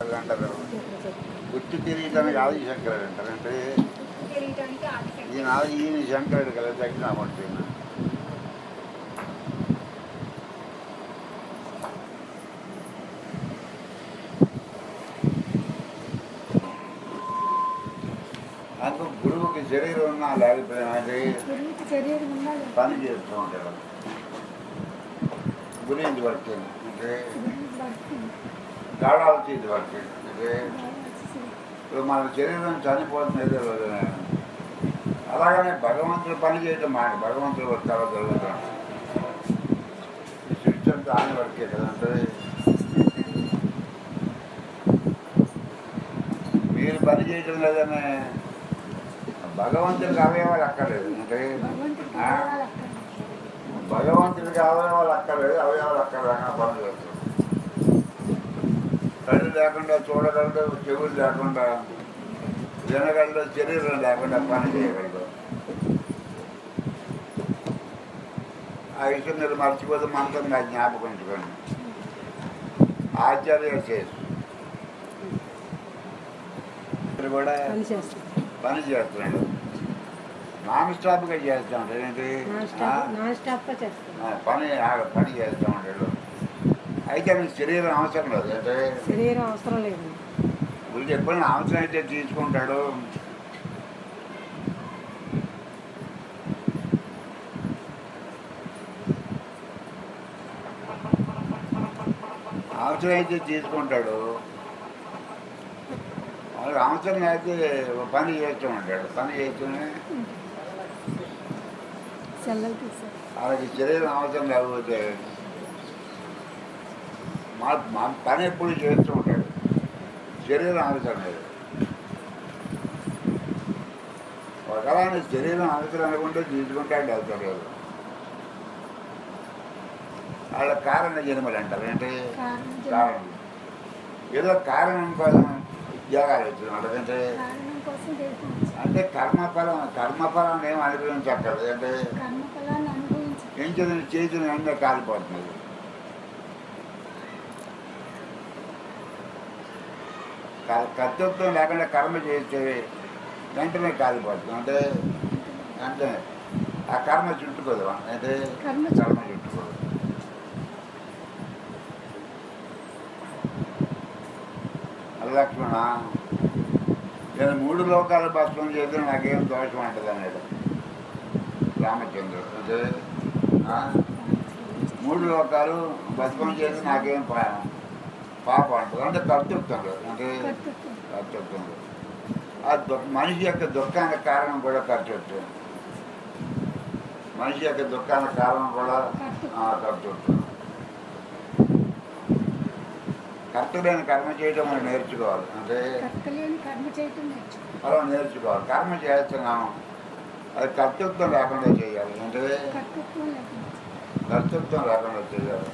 అంటారు. గుర్తు తెలియటానికి ఆది శంకరుడు అంటారు. అంటే ఈయన శంకరుడు కదా దక్షిణామూర్తి. అందుకు గురువుకి శరీరం ఉన్నా లేకపోయినా పని చేస్తూ ఉంటాడు. గురించి వర్క్ అంటే గాఢాలు చేసి వర్క్ అంటే ఇప్పుడు మన శరీరం చనిపోతుంది ఏదో రోజున. అలాగనే భగవంతుడు పని చేయటం మాట భగవంతుడు వర్తాలు జరుగుతాం. సృష్టి అంతా ఆయన వర్కే కదంటే మీరు పని చేయటం లేదని భగవంతుడికి అవయవాలు అక్కర్లేదు. అంటే భగవంతుడికి అవయవాలు అక్కర్లేదు, అవయవాలు అక్కర్లేక పని చేస్తాడు. కళ్ళు లేకుండా చూడగలడు, చెవులు లేకుండా వినగలడు, శరీరం లేకుండా పని చేయగలడు. ఆ విషయం మీరు మర్చిపోతే మనతో జ్ఞాపకం ఉంచుకోండి. ఆచార్య చేసి కూడా పని చేస్తున్నాడు. నాన్ స్టాప్గా చేస్తూ ఉంటాడు. ఏంటి పని చేస్తూ ఉంటాడు. అయితే మీకు శరీరం అవసరం లేదు. అంటే శరీరం అవసరం లేదు. వీళ్ళు ఎప్పుడైనా అవసరం అయితే తీసుకుంటాడు. అవసరం అయితే తీసుకుంటాడు, అవసరం అయితే పని చేస్తూ ఉంటాడు. పని చేస్తూనే వాళ్ళకి శరీరం అవసరం లేకపోతే మా పని ఎప్పుడు చేస్తూ ఉంటాడు. శరీరం అవసరం లేదు. ఒకవేళ శరీరం అవసరం అనుకుంటే తీసుకుంటాడు, అవసరం లేదు. వాళ్ళ కారణ జన్మలు అంటారు. అంటే కారణం ఏదో కారణం కోసం ఉద్యోగాలు వచ్చినాడు. అంటే కర్మఫలం ఏం అనుభవించక్కర్లేదు. అంటే ఏం చదివిన చేసిన వెంటనే కాలిపోతున్నది. కర్తృత్వం లేకుండా కర్మ చేస్తే వెంటనే కాలిపోతుంది. అంటే అంటే ఆ కర్మ చుట్టుకోదు. అంటే కర్మ చుట్టుకోదు. లక్ష్మణ, నేను 3 లోకాలు భస్మం చేస్తే నాకేం దోషం అంటుంది అన్నాడు రామచంద్రుడు. అంటే 3 లోకాలు భస్మం చేస్తే నాకేం పాపం అంటుంది. అంటే కర్తృత్వంలో. అంటే కర్తృత్వంలో మనిషి యొక్క దుఃఖానికి కారణం కూడా కర్తృత్వం. మనిషి యొక్క దుఃఖానికి కారణం కూడా కర్తృత్వం. కర్తలేని కర్మ చేయటం మనం నేర్చుకోవాలి. అంటే అలా నేర్చుకోవాలి. కర్మ చేస్తున్నాం, అది కర్తృత్వం లేకుండా చేయాలి. అంటే కర్తృత్వం లేకుండా చేయాలి.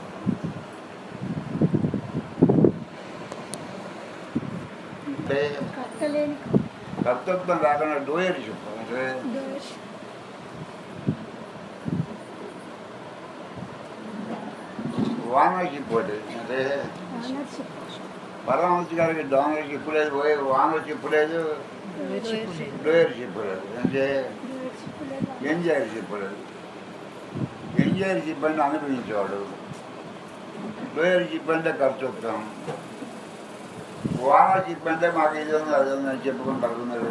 అంటే కర్తృత్వం లేకుండా డూయర్షిప్. అంటే ఓనర్షిప్ ఒకటి. అంటే పరమహంస గారికి డోనర్షిప్ లేదు, ఓనర్షిప్ లేదు, డూయర్షిప్ లేదు. అంటే ఎంజాయర్షిప్ లేదు. ఎంజాయర్షిప్ అంటే అనుభవించేవాడు, డూయర్షిప్ అంటే కర్తృత్వం, ఓనర్షిప్ అంటే మాకు ఇది ఉంది అది ఉంది అని చెప్పుకుంటారు. మీరు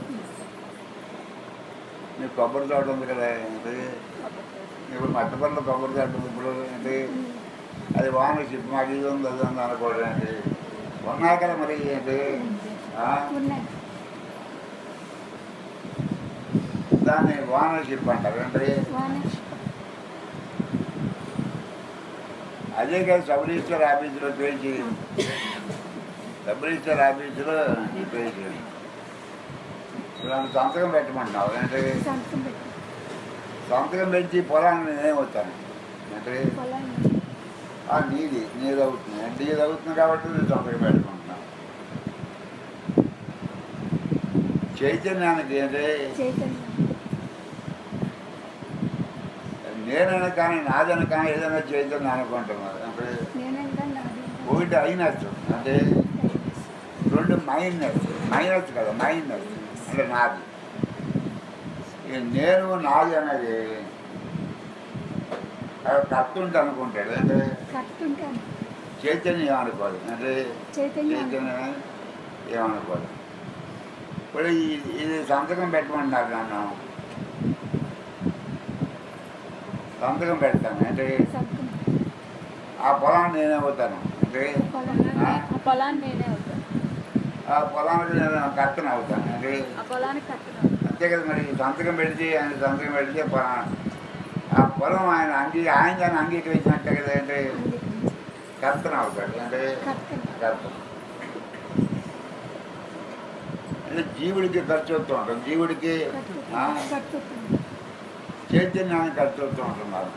మీకు కొబ్బరి తోట ఉంది కదా, అంటే ఇప్పుడు మట్టపల్లిలో కొబ్బరి తోట ఉంది. ఇప్పుడు అంటే అది ఓనర్షిప్, మాకు ఇది ఉంది అది ఉంది అనుకోవడం. ఏంటి ఉన్నాయి కదా మరి. ఏంటి దాన్ని ఓనర్షిప్ అంటారు. అంటే అదే కదా సబ్ రిజిస్టర్ ఆఫీసులో పేజీ, సబ్ రిజిస్టర్ ఆఫీసులో పేజీ ఇప్పుడు సంతకం పెట్టమంటున్నావు. అంటే సంతకం పెట్టి పొలాన్ని నేనేమవుతాను. అంటే నీది అవుతుంది. నీది అవుతుంది కాబట్టి నేను సంతకం పెట్టుకుంటున్నాను. చైతన్యానికి అంటే నేనైనా కానీ నాదైనా కానీ ఏదైనా చైతన్యం అనుకుంటున్నారు. అంటే ఒకటి అయినట్టు. అంటే మైనస్, మైనస్ కదా, మైనస్ అంటే నాది. నేను నాది అనేది కర్తుంటే అనుకుంటాడు. అంటే చైతన్యం ఏమనుకోదు, అంటే చైతన్యం ఏమనుకోదు. ఇప్పుడు ఇది సంతకం పెట్టమన్నారు నన్ను, సంతకం పెడతాను అంటే ఆ పొలాన్ని నేనే అవుతాను, అంటే ఆ పొలానికి నేను కర్తను అవుతాను, అంటే అంతే కదా. మరి సంతకం పెడితే ఆయన సంతకం పెడితే ఆ పొలం ఆయన ఆయన దాన్ని అంగీకరించినట్టే కదా, అంటే కర్తన అవుతాడు, అంటే కర్తన. అంటే జీవుడికి ఖర్చుతూ ఉంటుంది, జీవుడికి చైతన్యాన్ని ఖర్చుతూ ఉంటున్నారు.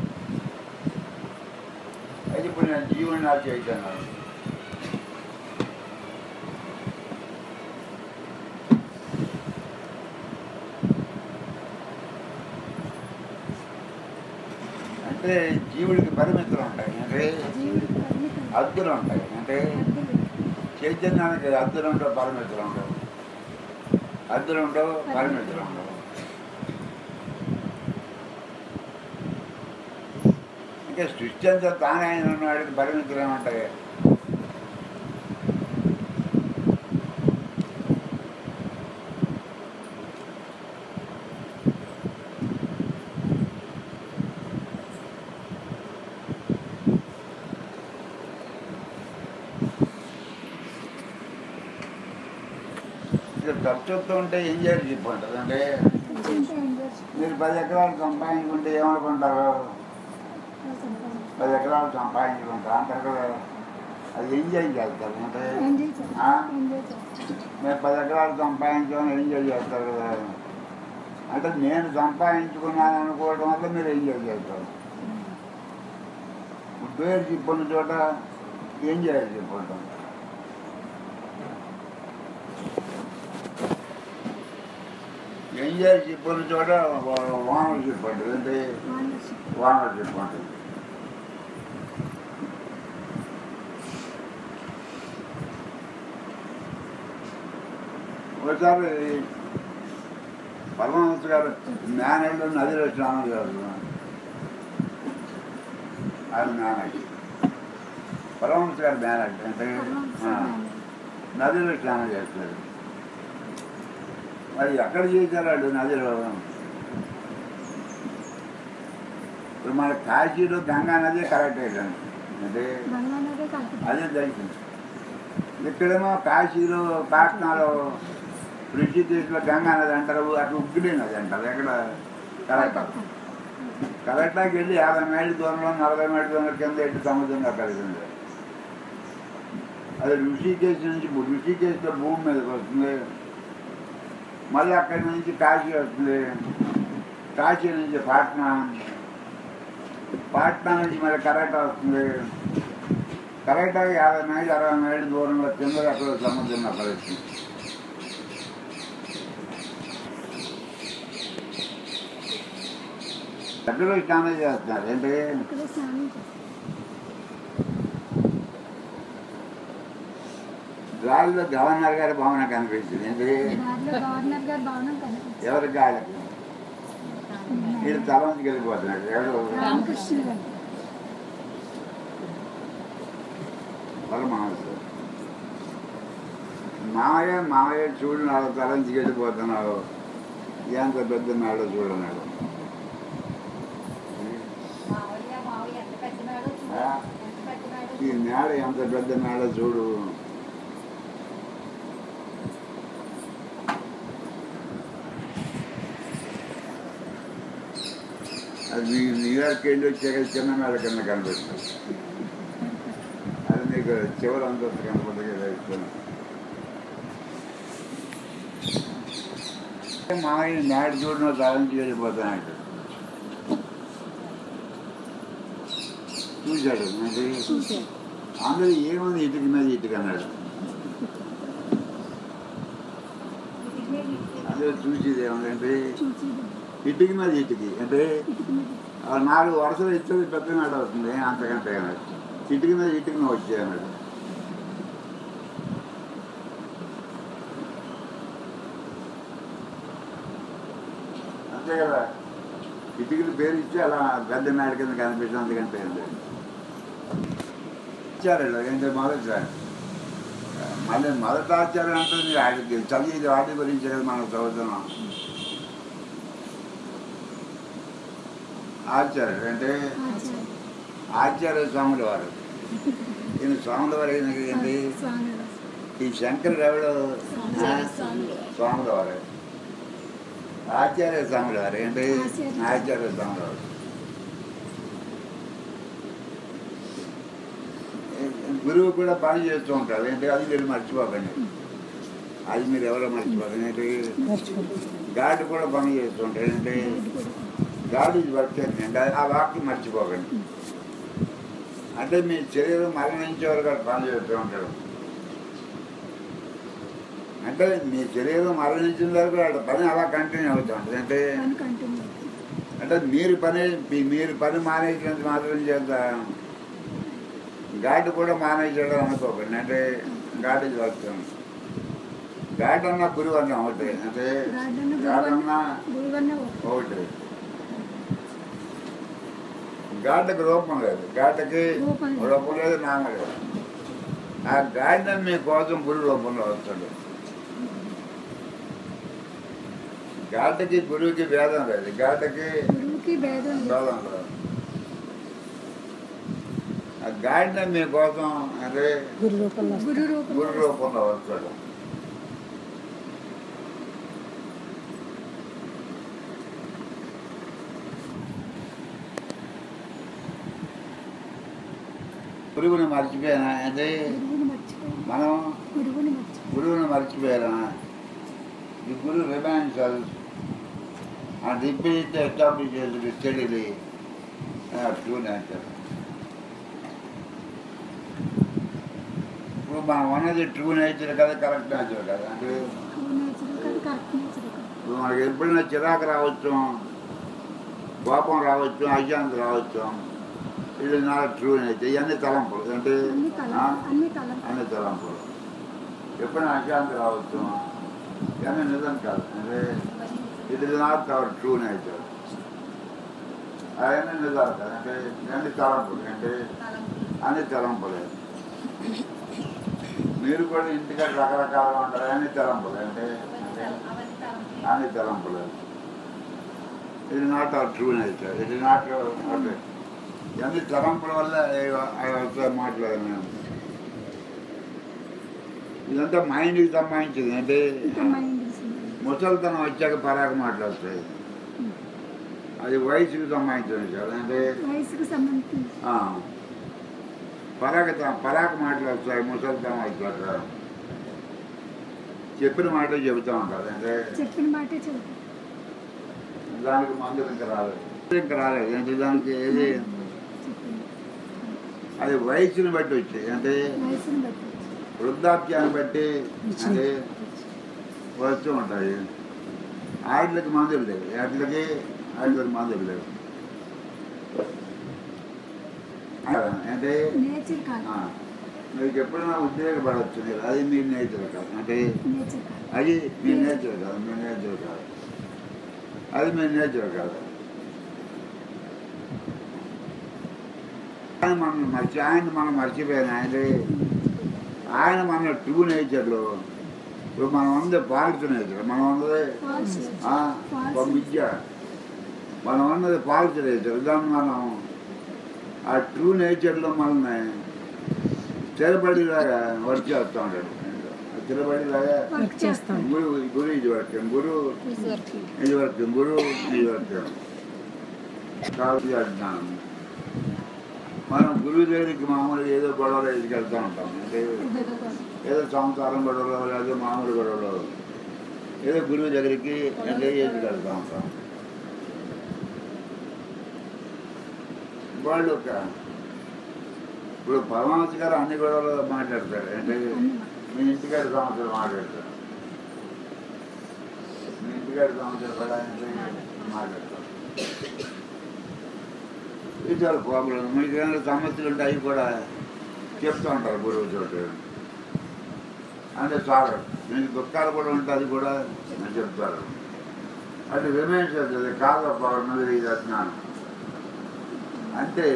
అయితే ఇప్పుడు నేను జీవుని నా చైతన్యం. అంటే జీవుడికి పరిమితులు ఉంటాయి, అంటే అద్దులు ఉంటాయి, అంటే చైతన్యానికి అద్దులు ఉండవు, పరిమితులు ఉండవు, అద్దులు ఉండవు, పరిమితులు ఉండవు. ఇంకా సృష్టి అంతా తానే ఆయన ఉన్నవాడికి పరిమితులు ఏమంటాయి? ఖర్చుతో ఉంటే ఏం చేయాలి చెప్పంటారు, అంటే మీరు 10 ఎకరాలు సంపాదించుకుంటే ఏమనుకుంటారు? 10 ఎకరాలు సంపాదించుకుంటారు అంటారు కదా, అది ఎంజాయ్ చేస్తారు. అంటే మీరు 10 ఎకరాలు సంపాదించుకొని ఎంజాయ్ చేస్తారు కదా, అంటే నేను సంపాదించుకున్నాను అనుకోవడం వల్ల మీరు ఎంజాయ్ చేస్తారు. పేరు చెప్పిన చోట ఎంజాయ్ చెప్పంటాం. ఎంజాయ్ చెప్పిన చోట వానలు చెప్పండి, అంటే వానలు చెప్పండి. ఒకసారి పరమహంస గారు మేనల్లో నదిలో స్నానం చేస్తున్నారు. అది మేనకి పరమహంస గారు మేనట్ అంటే నదిలో స్నానం చేస్తారు. మరి ఎక్కడ చేశారు నదిలో? ఇప్పుడు మన కాశీలో గంగా నది కరెక్ట్ అయ్యాను, అంటే అదే జరిగింది. ఇక్కడేమో కాశీలో పాట్నాలో ఋషికేశ్లో గంగా నది అంటారు, అక్కడ ఉగ్గిడి నది అంటారు. ఎక్కడ కరెక్టాకి వెళ్ళి 50 మైళ్ళ దూరంలో 40 మైళ్ళ దూరంలో కింద ఎట్టి సముద్రంగా కలిగింది. అది ఋషికేశ్ నుంచి ఋషికేశ్లో భూమి మీదకి వస్తుంది, మళ్ళీ అక్కడి నుంచి కాశీ వస్తుంది, కాశీ నుంచి పాట్నా, పాట్నా నుంచి మళ్ళీ కరెక్టా వస్తుంది. కరెక్టాగా 50 మైళ్ళు 60 మైళ్ళ దూరంలో కింద అక్కడ సముద్రంలో కలుస్తుంది. ఎక్కడో స్నానం చేస్తున్నారు, ఏంటి గాలిలో గవర్నర్ గారి భవన కనిపించింది. ఏంటి ఎవరి గాలికి వీళ్ళు తలంచుకు వెళ్ళిపోతున్నాడు. ఎవరు పరమహంస మామయ్య చూడు, నాడు తలంచుకు వెళ్ళిపోతున్నావు, ఎంత పెద్ద నాడో చూడన్నాడు. ఈ మేడ ఎంత పెద్ద మేడ చూడు. అది న్యూయార్క్ వెళ్ళి వచ్చాక చిన్న మేడ కింద కనిపిస్తుంది. అది నీకు చివరి అంతస్తు కనపడదు ఇస్తాను. మామయ్య మేడ చూడను తలంచి వెళ్ళిపోతానంట. చూశాడు, అందరూ ఏముంది ఇటుక మీద ఇటుక అన్నాడు. అందరూ చూసేది ఏముందంటే ఇటుక మీద ఇటుకి, అంటే 4 వరుసలు ఇచ్చేది పెద్ద మేడ అవుతుంది, అంతకంటే అన్నాడు. ఇటుక మీద ఇటుక వచ్చాయి అన్నాడు. అంతే కదా, ఇటుకలు పేరు ఇచ్చి అలా పెద్ద మేడ కింద కనిపించింది, అందుకంటే ఏం లేదు. ఆచార్యులు ఏంటంటే మొదటిసారి మళ్ళీ మొదటి ఆచార్యం అంటే మీరు ఆడికి చదివి వాటి గురించి కదా మనం చదువుతున్నాం. ఆచార్యుడు అంటే ఆచార్య స్వాముల వారు. ఈయన స్వాముల వారు ఏంటి, ఈ శంకరుడు ఎవడు స్వాముల వారు, ఆచార్య స్వాముల వారు ఏంటి, ఆచార్య స్వాముల వారు. గురువు కూడా పని చేస్తూ ఉంటారు ఏంటి, అది మీరు మర్చిపోకండి, అది మీరు ఎవరో మర్చిపోకండి ఏంటి. గాడ్ కూడా పని చేస్తూ ఉంటారు ఏంటి, గాడ్ ఇది వర్క్ చేయండి, ఆ వాక్యం మర్చిపోకండి. అంటే మీ శరీరం మరణించే వరకు పని చేస్తూ ఉంటాడు. అంటే మీ శరీరం మరణించిన వరకు వాళ్ళ పని అలా కంటిన్యూ అవుతూ ఉంటుంది. అంటే మీరు పని మానేసినంత మాత్రం చేద్దాం, గాడ్ కూడా మానేయడం అనుకోకండి. అంటే గాడ్ ఇది వస్తుంది, గాడ్ అన్న గురువు అన్న ఒకటి, అంటే గాడ్ అన్న ఒకటి. గాడ్కి రూపం లేదు, గాడ్కి రూపం లేదు, నామం లేదు. ఆ గాడ్ మీకోసం గురు రూపంలో వస్తాడు. గాడ్కి గురువుకి భేదం లేదు, గాడ్కి భేదం లేదు. ఆ గాడిన మీకోసం అంటే గురు రూపంలో వస్తాడు. గురువుని మర్చిపోయినా అంటే మనం గురువుని మర్చిపోయినా, ఈ గురువు రిమైన్సల్ అండ్ రిపీట్ ఎస్టాబ్లిష్ చేసి స్టడీలీ ట్రూ నేచర్. ఇప్పుడు మనం ఉన్నది ట్రూ నేచర్ కదా, కరెక్ట్ నేచర్ కదా. అంటే ఇప్పుడు మనకి ఎప్పుడైనా చిరాకు రావచ్చు, కోపం రావచ్చు, అశాంతి రావచ్చు, ఇది నా ట్రూ నేచర్. ఇవన్నీ తలంపులు, అంటే అన్ని తలంపులు. ఎప్పుడైనా అశాంతి రావచ్చు, ఇవన్నీ నిజం కాదు. అంటే ఇది నాట్ అవర్ ట్రూ నేచర్, అవన్నీ నిజాలు కాదు. అంటే ఇవన్నీ తలంపులు, అంటే అన్ని తలంపులే. మీరు కూడా ఇంటికాడ రకరకాలుగా ఉంటారు, అన్ని తలంపులు, అంటే అన్ని తలంపులు. ఇది నాట్ అవర్ ట్రూ నేచర్, ఇది నాట్ అంటే ఇవన్నీ తలంపుల వల్ల మాట్లాడాను నేను. ఇదంతా మైండ్కి సంబంధించింది. అంటే ముసలితనం వచ్చాక పరాక మాట్లాడుతాయి, అది వయసుకి సంబంధించింది కదా. అంటే పరాక మాట్లాడుతాయి, ముసలితనం వచ్చాక చెప్పిన మాట చెబుతూ ఉంటారు. అంటే దానికి మందులు ఇంకా రాలేదు, అంటే దానికి ఏది అది వయసుని బట్టి వచ్చాయి. అంటే వృద్ధాప్యాన్ని బట్టి అంటే వస్తూ ఉంటాయి. వాటికి మందులు లేవు, వాటికి మందులు లేవు. అంటే మీకు ఎప్పుడైనా ఉద్రేకపడవచ్చు మీరు, అది మీ నేచర్ కాదు. అంటే అది మీ నేచర్ కాదు, మీ నేచర్ కాదు, అది మీ నేచర్ కాదు. ఆయన మనం మర్చిపోయాను. ఆయన మన ట్రూ నేచర్లో ఇప్పుడు మనం ఉంది ఫాల్స్ నేచర్, మనం ఉన్నది విద్య, మనం ఉన్నది ఫాల్స్ నేచర్. దాన్ని మనం ఆ ట్రూ నేచర్లో మనల్ని స్థిరపడిలాగా వర్క్ చేస్తూ ఉంటాడు. స్థిరపడిలాగా గురు ఇది వర్కం, గురు ఇది వర్కం, గురు ఇది వర్కం కాబట్టి అంటున్నాను. మనం గురువు దగ్గరికి మామూలుగా ఏదో గొడవలు ఎదుకెళ్తూ ఉంటాం. అంటే ఏదో సంసారం గొడవలు, లేదా మామూలు గొడవలు, ఏదో గురువు దగ్గరికి అంటే ఎదుకెళ్తూ ఉంటాం. వాళ్ళు ఇప్పుడు పరమాత్మ గారు అన్ని గొడవలు మాట్లాడతారు. అంటే మీ ఇంటికారి సమస్యలు మాట్లాడతారు, మీ ఇంటికారి సమస్యలు కూడా మాట్లాడతారు. ఇతర ప్రాబ్లం మీకు ఏమైనా సమస్యలు ఉంటే అవి కూడా చెప్తూ ఉంటారు గురువు చోటు. అంటే చాలు మీకు దుఃఖాలు కూడా ఉంటే అది కూడా చెప్తారు. అది రిమైన్స్ అవుతుంది కాకపోవడం ఇది అజ్ఞానం. అంటే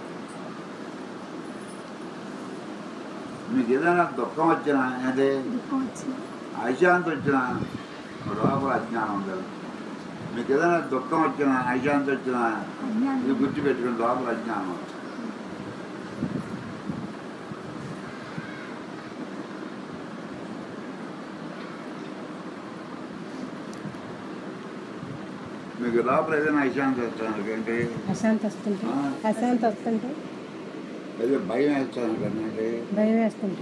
మీకు ఏదైనా దుఃఖం వచ్చినా అంటే అశాంతి వచ్చినా లోపల అజ్ఞానం ఉండదు. మీకు ఏదైనా దుఃఖం వచ్చినా అశాంతి వచ్చినా ఇది గుర్తుపెట్టుకుని లోపల అజ్ఞానం. మీకు లోపల ఏదైనా అశాంతి వస్తాను అంటే అశాంతి వస్తుంటే ఏదో భయం వేస్తాను కదంటే భయం వేస్తుంటే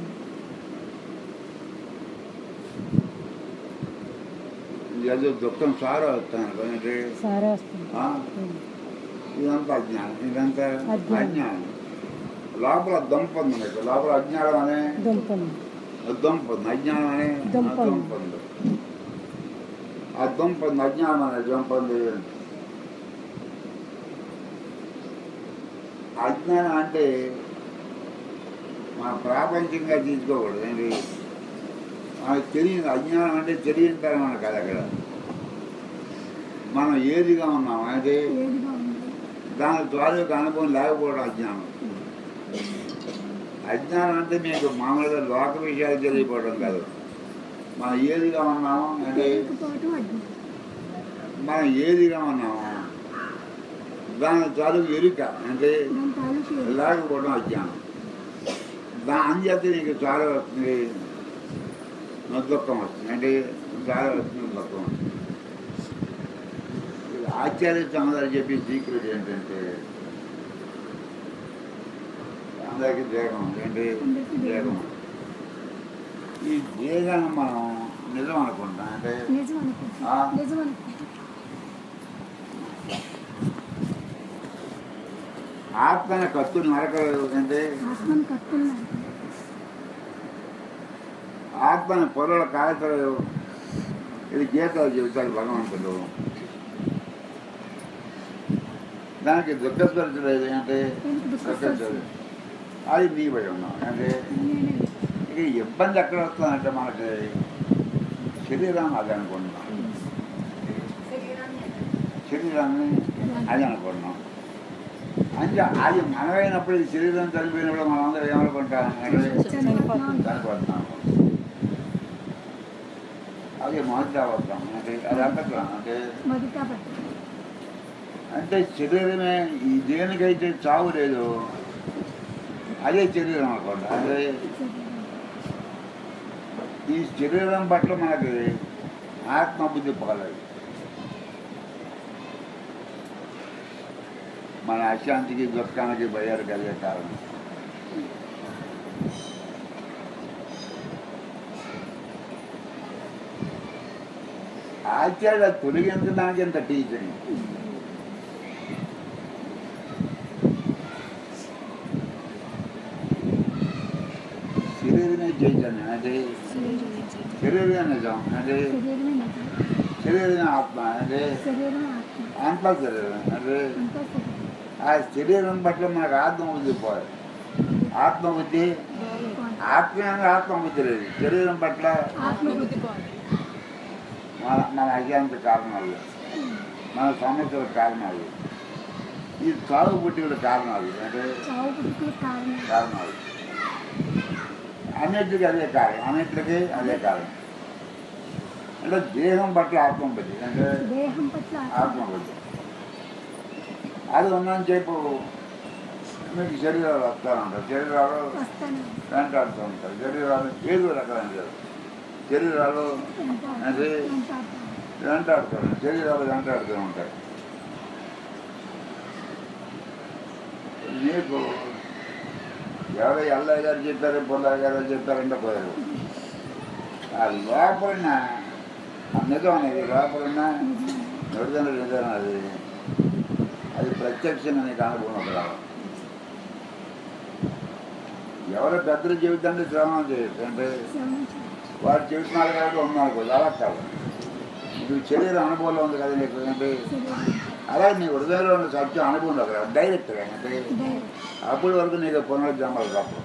ఏదో దుఃఖం సారో వస్తాను కదంటే సారా వస్తుంది. ఇదంతా అజ్ఞానం. ఇదంతా అజ్ఞానం. లోపల దుంప ఉంది మీకు. లోపల అజ్ఞానం అనే దుంప ఉంది. అజ్ఞానం అనే దుంప ఉంది. ఆ దుంప ఉంది. అజ్ఞానం అనే దుంప ఉంది. అజ్ఞానం అంటే మన ప్రాపంచికంగా తీసుకోకూడదు. ఏంటి మనకు తెలియదు. అజ్ఞానం అంటే తెలియని తరం అని కాదు. అక్కడ మనం ఏదిగా ఉన్నాం అంటే దాని తాలూకు అనుభవం లేకపోవడం అజ్ఞానం. అజ్ఞానం అంటే మీకు మామూలుగా లోక విషయాలు తెలియకపోవడం కాదు. మనం ఏదిగా ఉన్నాము అంటే మనం ఏదిగా ఉన్నాము దాని తాలూకు ఎరుక అంటే లేకపోవడం అజ్ఞానం. అంచేత నీకు చాలా వస్తుంది, దుఃఖం వస్తుంది. అంటే చాలా వస్తుంది, దుఃఖం వస్తుంది. ఆచార్య సమాధానం చెప్పి సీక్రెట్ ఏంటంటే అందరికీ దేహం ఏంటి దేహం. ఈ దేహాన్ని మనం నిజం అనుకుంటాం. అంటే ఆత్మని కత్తులు నరకలేదు. అంటే ఆత్మని పొరల కాల్చలేదు. ఇది గీతాలు చెబుతాడు భగవంతుడు. దానికి దుఃఖస్పరిచలేదు. అంటే దుఃఖస్పరి అది నీ పడి ఉన్నాం. అంటే ఇక ఇబ్బంది ఎక్కడ వస్తుందంటే మనకి శరీరాన్ని అది అనుకుంటున్నాం. శరీరాన్ని అది అనుకుంటున్నాం. అంటే అది మనమైనప్పుడు ఈ శరీరం చనిపోయినప్పుడు మనం అందరూ ఏమనుకుంటాం అంటే చనిపోతున్నాం. అది మొదటి అవసరం. అంటే అది అంటాం. అంటే శరీరమే ఈ దేనికైతే చావు లేదు అదే శరీరం అనుకోండి. అదే ఈ శరీరం పట్ల మనకి ఆత్మబుద్ధి పోలేదు. మన అశాంతికి దుఃఖానికి భయాలు కలిగే కారణం. ఆచార్య తొలగించడానికి ఎంత టీచింగ్. శరీరమే చైతన్యం. అంటే శరీరమే నిజం. అంటే శరీరమే ఆత్మ. అంటే అంతా శరీరం. అంటే ఆ శరీరం పట్ల మనకు ఆత్మబుద్ధి పోదు. ఆత్మబుద్ధి ఆత్మీయంగా ఆత్మబుద్ధి లేదు. శరీరం పట్ల మన అజ్ఞానత కారణాలు, మన సమస్యల కారణాలు, ఈ చావు పుట్టుకల కారణాలు. అంటే కారణాలు అన్నిటికీ అదే కారణం. అన్నిటికీ అదే కారణం. అంటే దేహం పట్ల ఆత్మబుద్ధి. అంటే ఆత్మబుద్ధి అది ఉందని చెప్పు మీకు శరీరాలు వస్తూ ఉంటాయి. శరీరాలు వెంటాడుతూ ఉంటాయి. శరీరాలు ఏదో రకమైన శరీరాలు అంటే వెంటాడుతారు. శరీరాలు వెంటాడుతూ ఉంటాయి. నీకు ఎవరో ఎల్లయ్య గారు చెప్పారు, పుల్లయ్య గారు చెప్పారంటే పోయారు. ఆ లోపలిన నిజం అనేది లోపలిన విడుదల నిజం అది అది ప్రత్యక్షంగా నీకు అనుభవం రావాలి. ఎవరో పెద్దలు జీవితాన్ని శ్రవణం చేయొచ్చు. అంటే వారు చెబుతున్నారు కాబట్టి ఉన్నాను అలా కాదు. నీకు శరీరం అనుభవంలో ఉంది కదా నీకు. అంటే అలాగే నీ హృదయంలో ఉన్న సత్యం అనుభవం కదా డైరెక్ట్గా. అంటే అప్పటి వరకు నీకు పునర్జన్మలు తప్ప.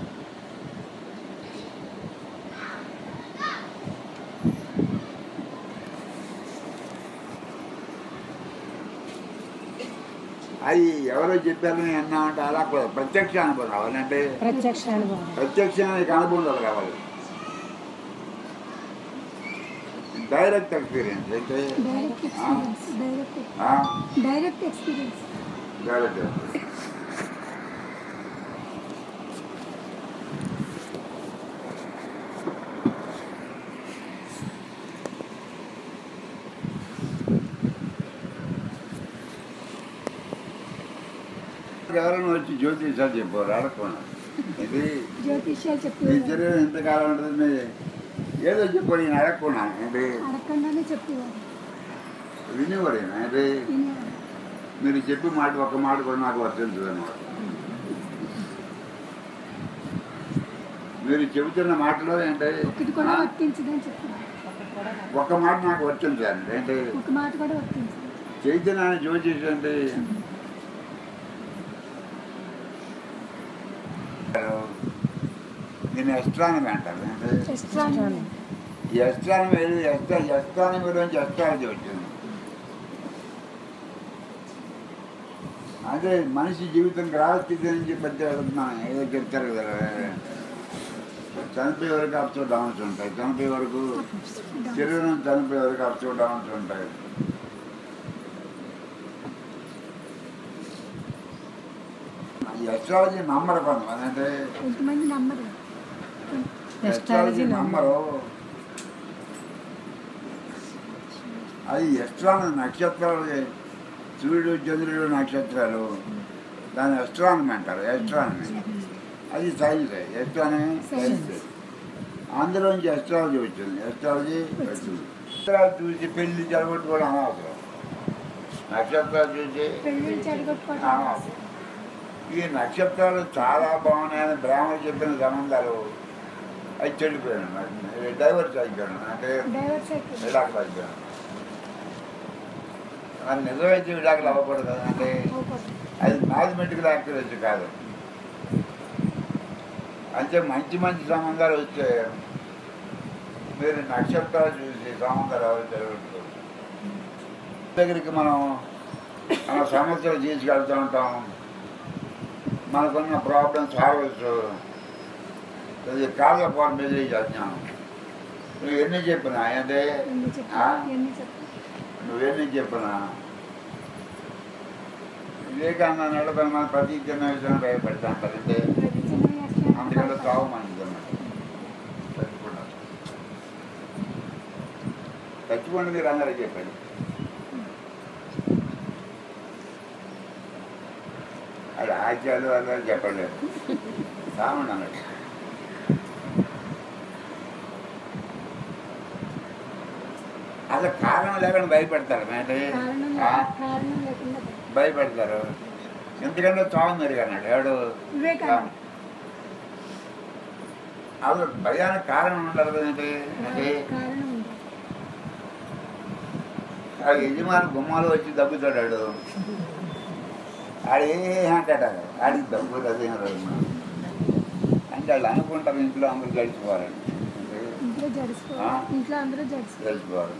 అది ఎవరో చెప్పారని అన్నామంటే అలా ప్రత్యక్ష అనుభవం రావాలంటే ప్రత్యక్ష అనుభవం. ప్రత్యక్షానికి అనుభవం రావాలి. డైరెక్ట్ ఎక్స్పీరియన్స్ అయితే direct experience. Direct experience. Direct ఎవరైనా వచ్చి జ్యోతిషాలు చెప్పారు అడగకుండా ఇది జ్యోతిష్యాలు మీ చెప్పేవారు. శరీరం ఎంతకాలం ఉంటుంది ఏదో చెప్పారు నేను అడగకున్నాను అంటే అడగకుండానే చెప్పేవారు. వినేవాడు అంటే వినేవారు. మీరు చెప్పి మాట ఒక్క మాట కూడా నాకు వర్తించదు అనమాట. మీరు చెబుతున్న మాటలో ఏంటంటే ఒకటి కూడా వర్తించదని చెప్పారు. ఒక్క మాట నాకు వర్తించాలి అంటే ఒక మాట కూడా వర్తించదు. చైతన్యాన్ని జ్యోతిష్ అంటే నేను ఎస్ట్రానమీ అంటారు. అంటే ఎస్ట్రానమీ. ఈ ఎస్ట్రానమీ ఎస్ట్రానమీలోంచి ఎస్ట్రాలజీ వచ్చింది. అదే మనిషి జీవితం గ్రహస్థితి నుంచి పెద్ద వెళ్తున్నాను ఏదో చెప్తారు కదా, చనిపోయే వరకు అప్స్ డౌన్స్ ఉంటాయి, చనిపోయే వరకు శరీరం చనిపోయే వరకు అప్స్ డౌన్స్ ఉంటాయి. ఈ ఎస్ట్రాలజీ నమ్మరు కొంతమంది, అంటే కొంతమంది నమ్మరు. ఎస్ట్రాలజీ నమ్మరు. అది ఎస్ట్రానమీ నక్షత్రాలు, సూర్యుడు చంద్రుడు నక్షత్రాలు, దాన్ని ఎస్ట్రానమీ అంటారు. ఎస్ట్రానమీ అది సైన్స్. Astronomy science. అందులోంచి ఎస్ట్రాలజీ వచ్చింది. ఎస్ట్రాలజీ వచ్చింది. నక్షత్రాలు చూసి పెళ్లి జరగొట్టుకోవడం అనవసరం. నక్షత్రాలు చూసి పెళ్లి చెడగొట్టుకోవడం. అనవసరం. ఈ నక్షత్రాలు చాలా బాగున్నాయని బ్రాహ్మణులు చెప్పిన సంబంధాలు అది చెడిపోయాను, డైవర్స్ అయిపోయాను, అంటే డైవర్స్ అయిపోయింది. విడాకులు అయిపోయాను. అది నిజమైతే విడాకులు అవ్వకూడదు కదా, అంటే అది మ్యాథమెటికల్ యాక్యురసీ కాదు. అంటే మంచి మంచి సంబంధాలు వచ్చే మీరు నక్షత్రాలు చూసి సంబంధాలు ఎవరు జరుగుతుంది. దగ్గరికి మనం మన సమస్యలు తీసుకెళ్తూ ఉంటాం, మనకున్న ప్రాబ్లమ్స్ సాల్వ్స్. అది కాళ్ళ ఫార్మేజ్ అజ్ఞానం. నువ్వు ఎన్ని చెప్పినా అంటే నువ్వెన్ని చెప్పినా వివేకానంద నడపని మన ప్రతి చిన్న విషయం భయపడతా అంటారంటే అందుకంటే చావు మంచిది అన్నమాట. చచ్చిపోండి మీరు అందరూ చెప్పండి. అది ఆచార్యులు అందరూ చెప్పలేదు, సామండి అన్నట్టు. అసలు కారణం లేకుండా భయపెడతారు, అంటే భయపెడతారు. ఎందుకంటే చావు మెరుగు అన్నాడు ఎవడు. అసలు భయానికి కారణం ఉండదు కదండి. అంటే ఆ యజమాని గుమ్మాలు వచ్చి దగ్గుతాడు, ఆడు అంటాడు, ఆడికి దగ్గు అదేం రోజు అంటే వాళ్ళు అనుకుంటారు ఇంట్లో అందరూ గడిచిపోవాలని. గడిచిపోవాలి.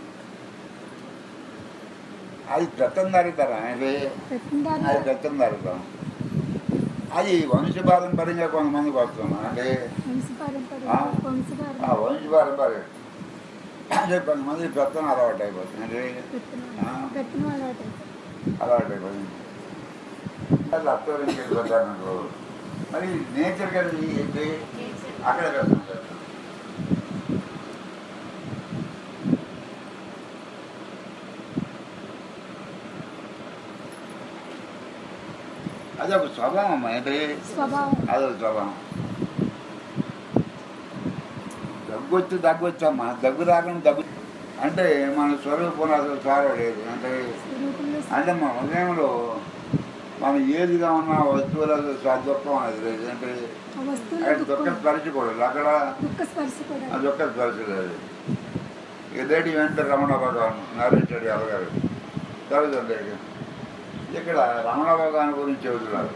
అది పెత్తందారితనం, అంటే అది పెత్తందారితనం. అది వంశపారంపర్యంగా కొంతమందికి వస్తున్నాం, అంటే వంశపారంపర్యం. అంటే కొంతమంది పెత్తనం అలవాటు అయిపోతుంది, అంటే అలవాటు అయిపోతుంది. అది అత్తోరించి పెట్టాను. మరి నేచర్ కదా ఏంటి అక్కడ పెడతాం. అదొక స్వభావం అమ్మా, అంటే అదొక స్వభావం. దగ్గొచ్చమ్మా, దగ్గు రాకుండా దగ్గు అంటే మన స్వరూపం అసలు సారలేదు. అంటే అంటే మన హృదయంలో మనం ఏదిగా ఉన్న వస్తువుల దుఃఖం అనేది లేదు. అంటే అక్కడ దుఃఖ స్పర్శ కూడా అక్కడ దుఃఖ స్పర్శ లేదు. ఇదేంటి వెంట రమణ భగవాన్ నరేంద్రుడు ఎవరు జరుగుతుంది. ఇక్కడ రమణ భగవాన్ గురించి చెబుతున్నారు.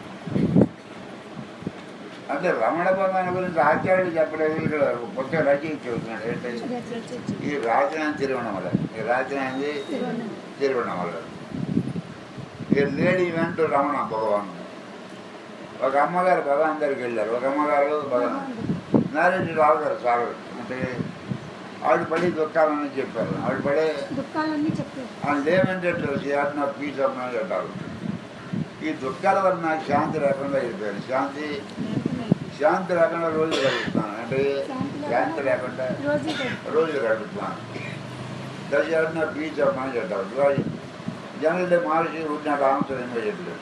అంటే రమణ భగవాన్ గురించి ఆచార్యుడు చెప్పలేదు, ఇక్కడ పుస్తక రచయిత చెబుతున్నాడు. ఏంటంటే ఈ రాజధాని తిరువణమల, ఈ రాజధాని తిరువణమల. Lady event Ramana Bhagavan. ఒక అమ్మగారు భగవాన్ దగ్గరికి వెళ్ళారు. ఒక అమ్మగారు భగవాన్ మ్యారేజ్ రావుగారు సార్ అంటే ఆవిడ పడి దుఃఖాలని చెప్పారు. ఆవిడ పడే దుఃఖాలన్నీ చెప్పారు. ఆయన లేవంటే నా పీస్ అమ్మని చెప్పారు. ఈ దుఃఖాల వల్ల నాకు శాంతి లేకుండా అయిపోయాను. శాంతి లేకుండా రోజు గడుపుతున్నాను. అంటే శాంతి లేకుండా రోజు గడుపుతున్నాను. దయచేసి నా పీస్ అమ్మని చెప్పారు. జనరల్ మహర్షి ఉంటే రామచంద్రంగా చెప్పలేదు.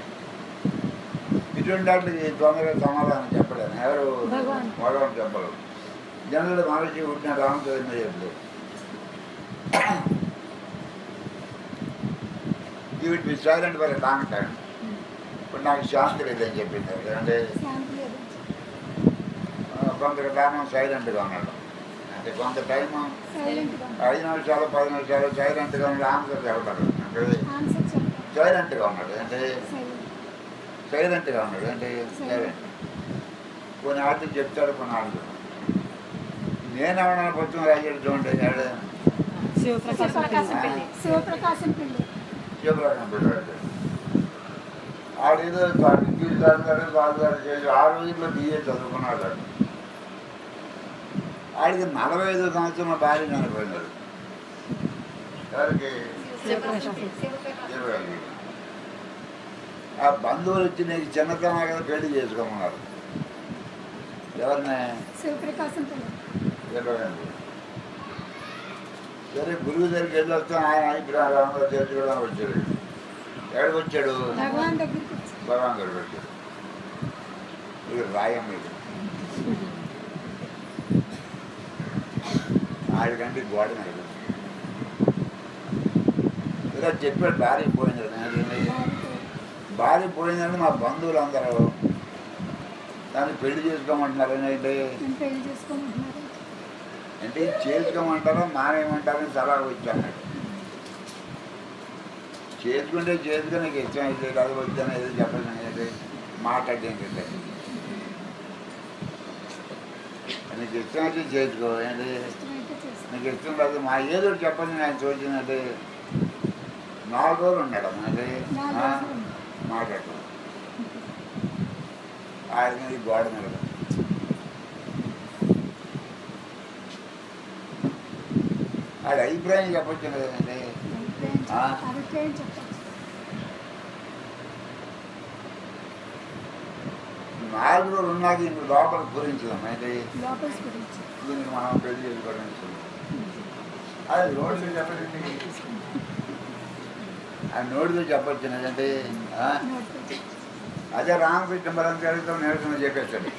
ఇటువంటి వాటికి తొందరగా సమాధానం చెప్పలేను. ఎవరు భగవాన్ చెప్పరు. జనరల్ మహర్షి ఉంటే రామచంద్రంగా చెప్పలేదు. వీటి సైలెంట్ వల్ల లాంగ్ టైం. ఇప్పుడు నాకు శాంతి లేదని చెప్పింది. అంటే కొంతకాలం సైలెంట్గా ఉన్నాడు. అంటే కొంత టైం 5 నిమిషాలు 10 నిమిషాలు సైలెంట్గా ఉండి ఆన్సర్ చెబుతాడు. అంటే సైలెంట్గా ఉన్నాడు. అంటే సైలెంట్గా ఉన్నాడు. అంటే సైలెంట్. కొన్ని ఆటలు చెప్తాడు, కొన్ని ఆటలు నేనేమన్నా కొంచెం రాజాడు చూడండి. శివప్రకాశం పిల్లాడు ఆడేదో ఇంగ్లీష్ బాగుగారు చేసి ఆ రోజుల్లో బిఏ చదువుకున్నాడు. ఆడికి 45 సంవత్సరం భార్య చనిపోయినాడు. ఎవరికి? ఆ బంధువులు వచ్చి నీకు చిన్నతనం కదా పెళ్లి చేసుకోమన్నారు. ఎవరిని? సరే గురువు దగ్గరికి వెళ్ళి వస్తాం. ఆయన అభిప్రాయాలు తెలుసుకోవడం వచ్చాడు. ఎక్కడికి వచ్చాడు? భగవాన్ దగ్గరికి వచ్చాడు. ఇది రాయం మీద ఆడికంటే గోడ మీద ఇలా చెప్పాడు. భార్య పోయింది. భార్య పోయిందంటే మా బంధువులు అందరూ దాన్ని పెళ్లి చేసుకోమంటున్నారు. అంటే చేసుకోమంటారో మానేయమంటారని సలహా వచ్చాను. చేసుకుంటే చేసుకుని నీకు ఇష్టం అయితే అది వచ్చాను ఏదో చెప్పాను అయితే మాట్లాడేంటే నీకు ఇష్టం అయితే చేసుకో. ఏంటి నీకు ఇష్టం లేదు మా ఏదో చెప్పండి. నేను చూసినట్టు 4 రోజులు ఉన్నాడు. అంటే మాట్లాడు ఆయన మీద గోడ మీద అది అభిప్రాయం చెప్పొచ్చు కదండి. 4 రోజులు ఉన్నాక ఇంక లోపల గురించుదాం. అయితే దీనికి మనం పెళ్లి చేసుకోవడం అది నోటితో చెప్పండి. ఆ నోటితో చెప్పొచ్చు. అంటే అదే రామకృష్ణ బలం గారితో నిరసన చెప్పేస్తాడు.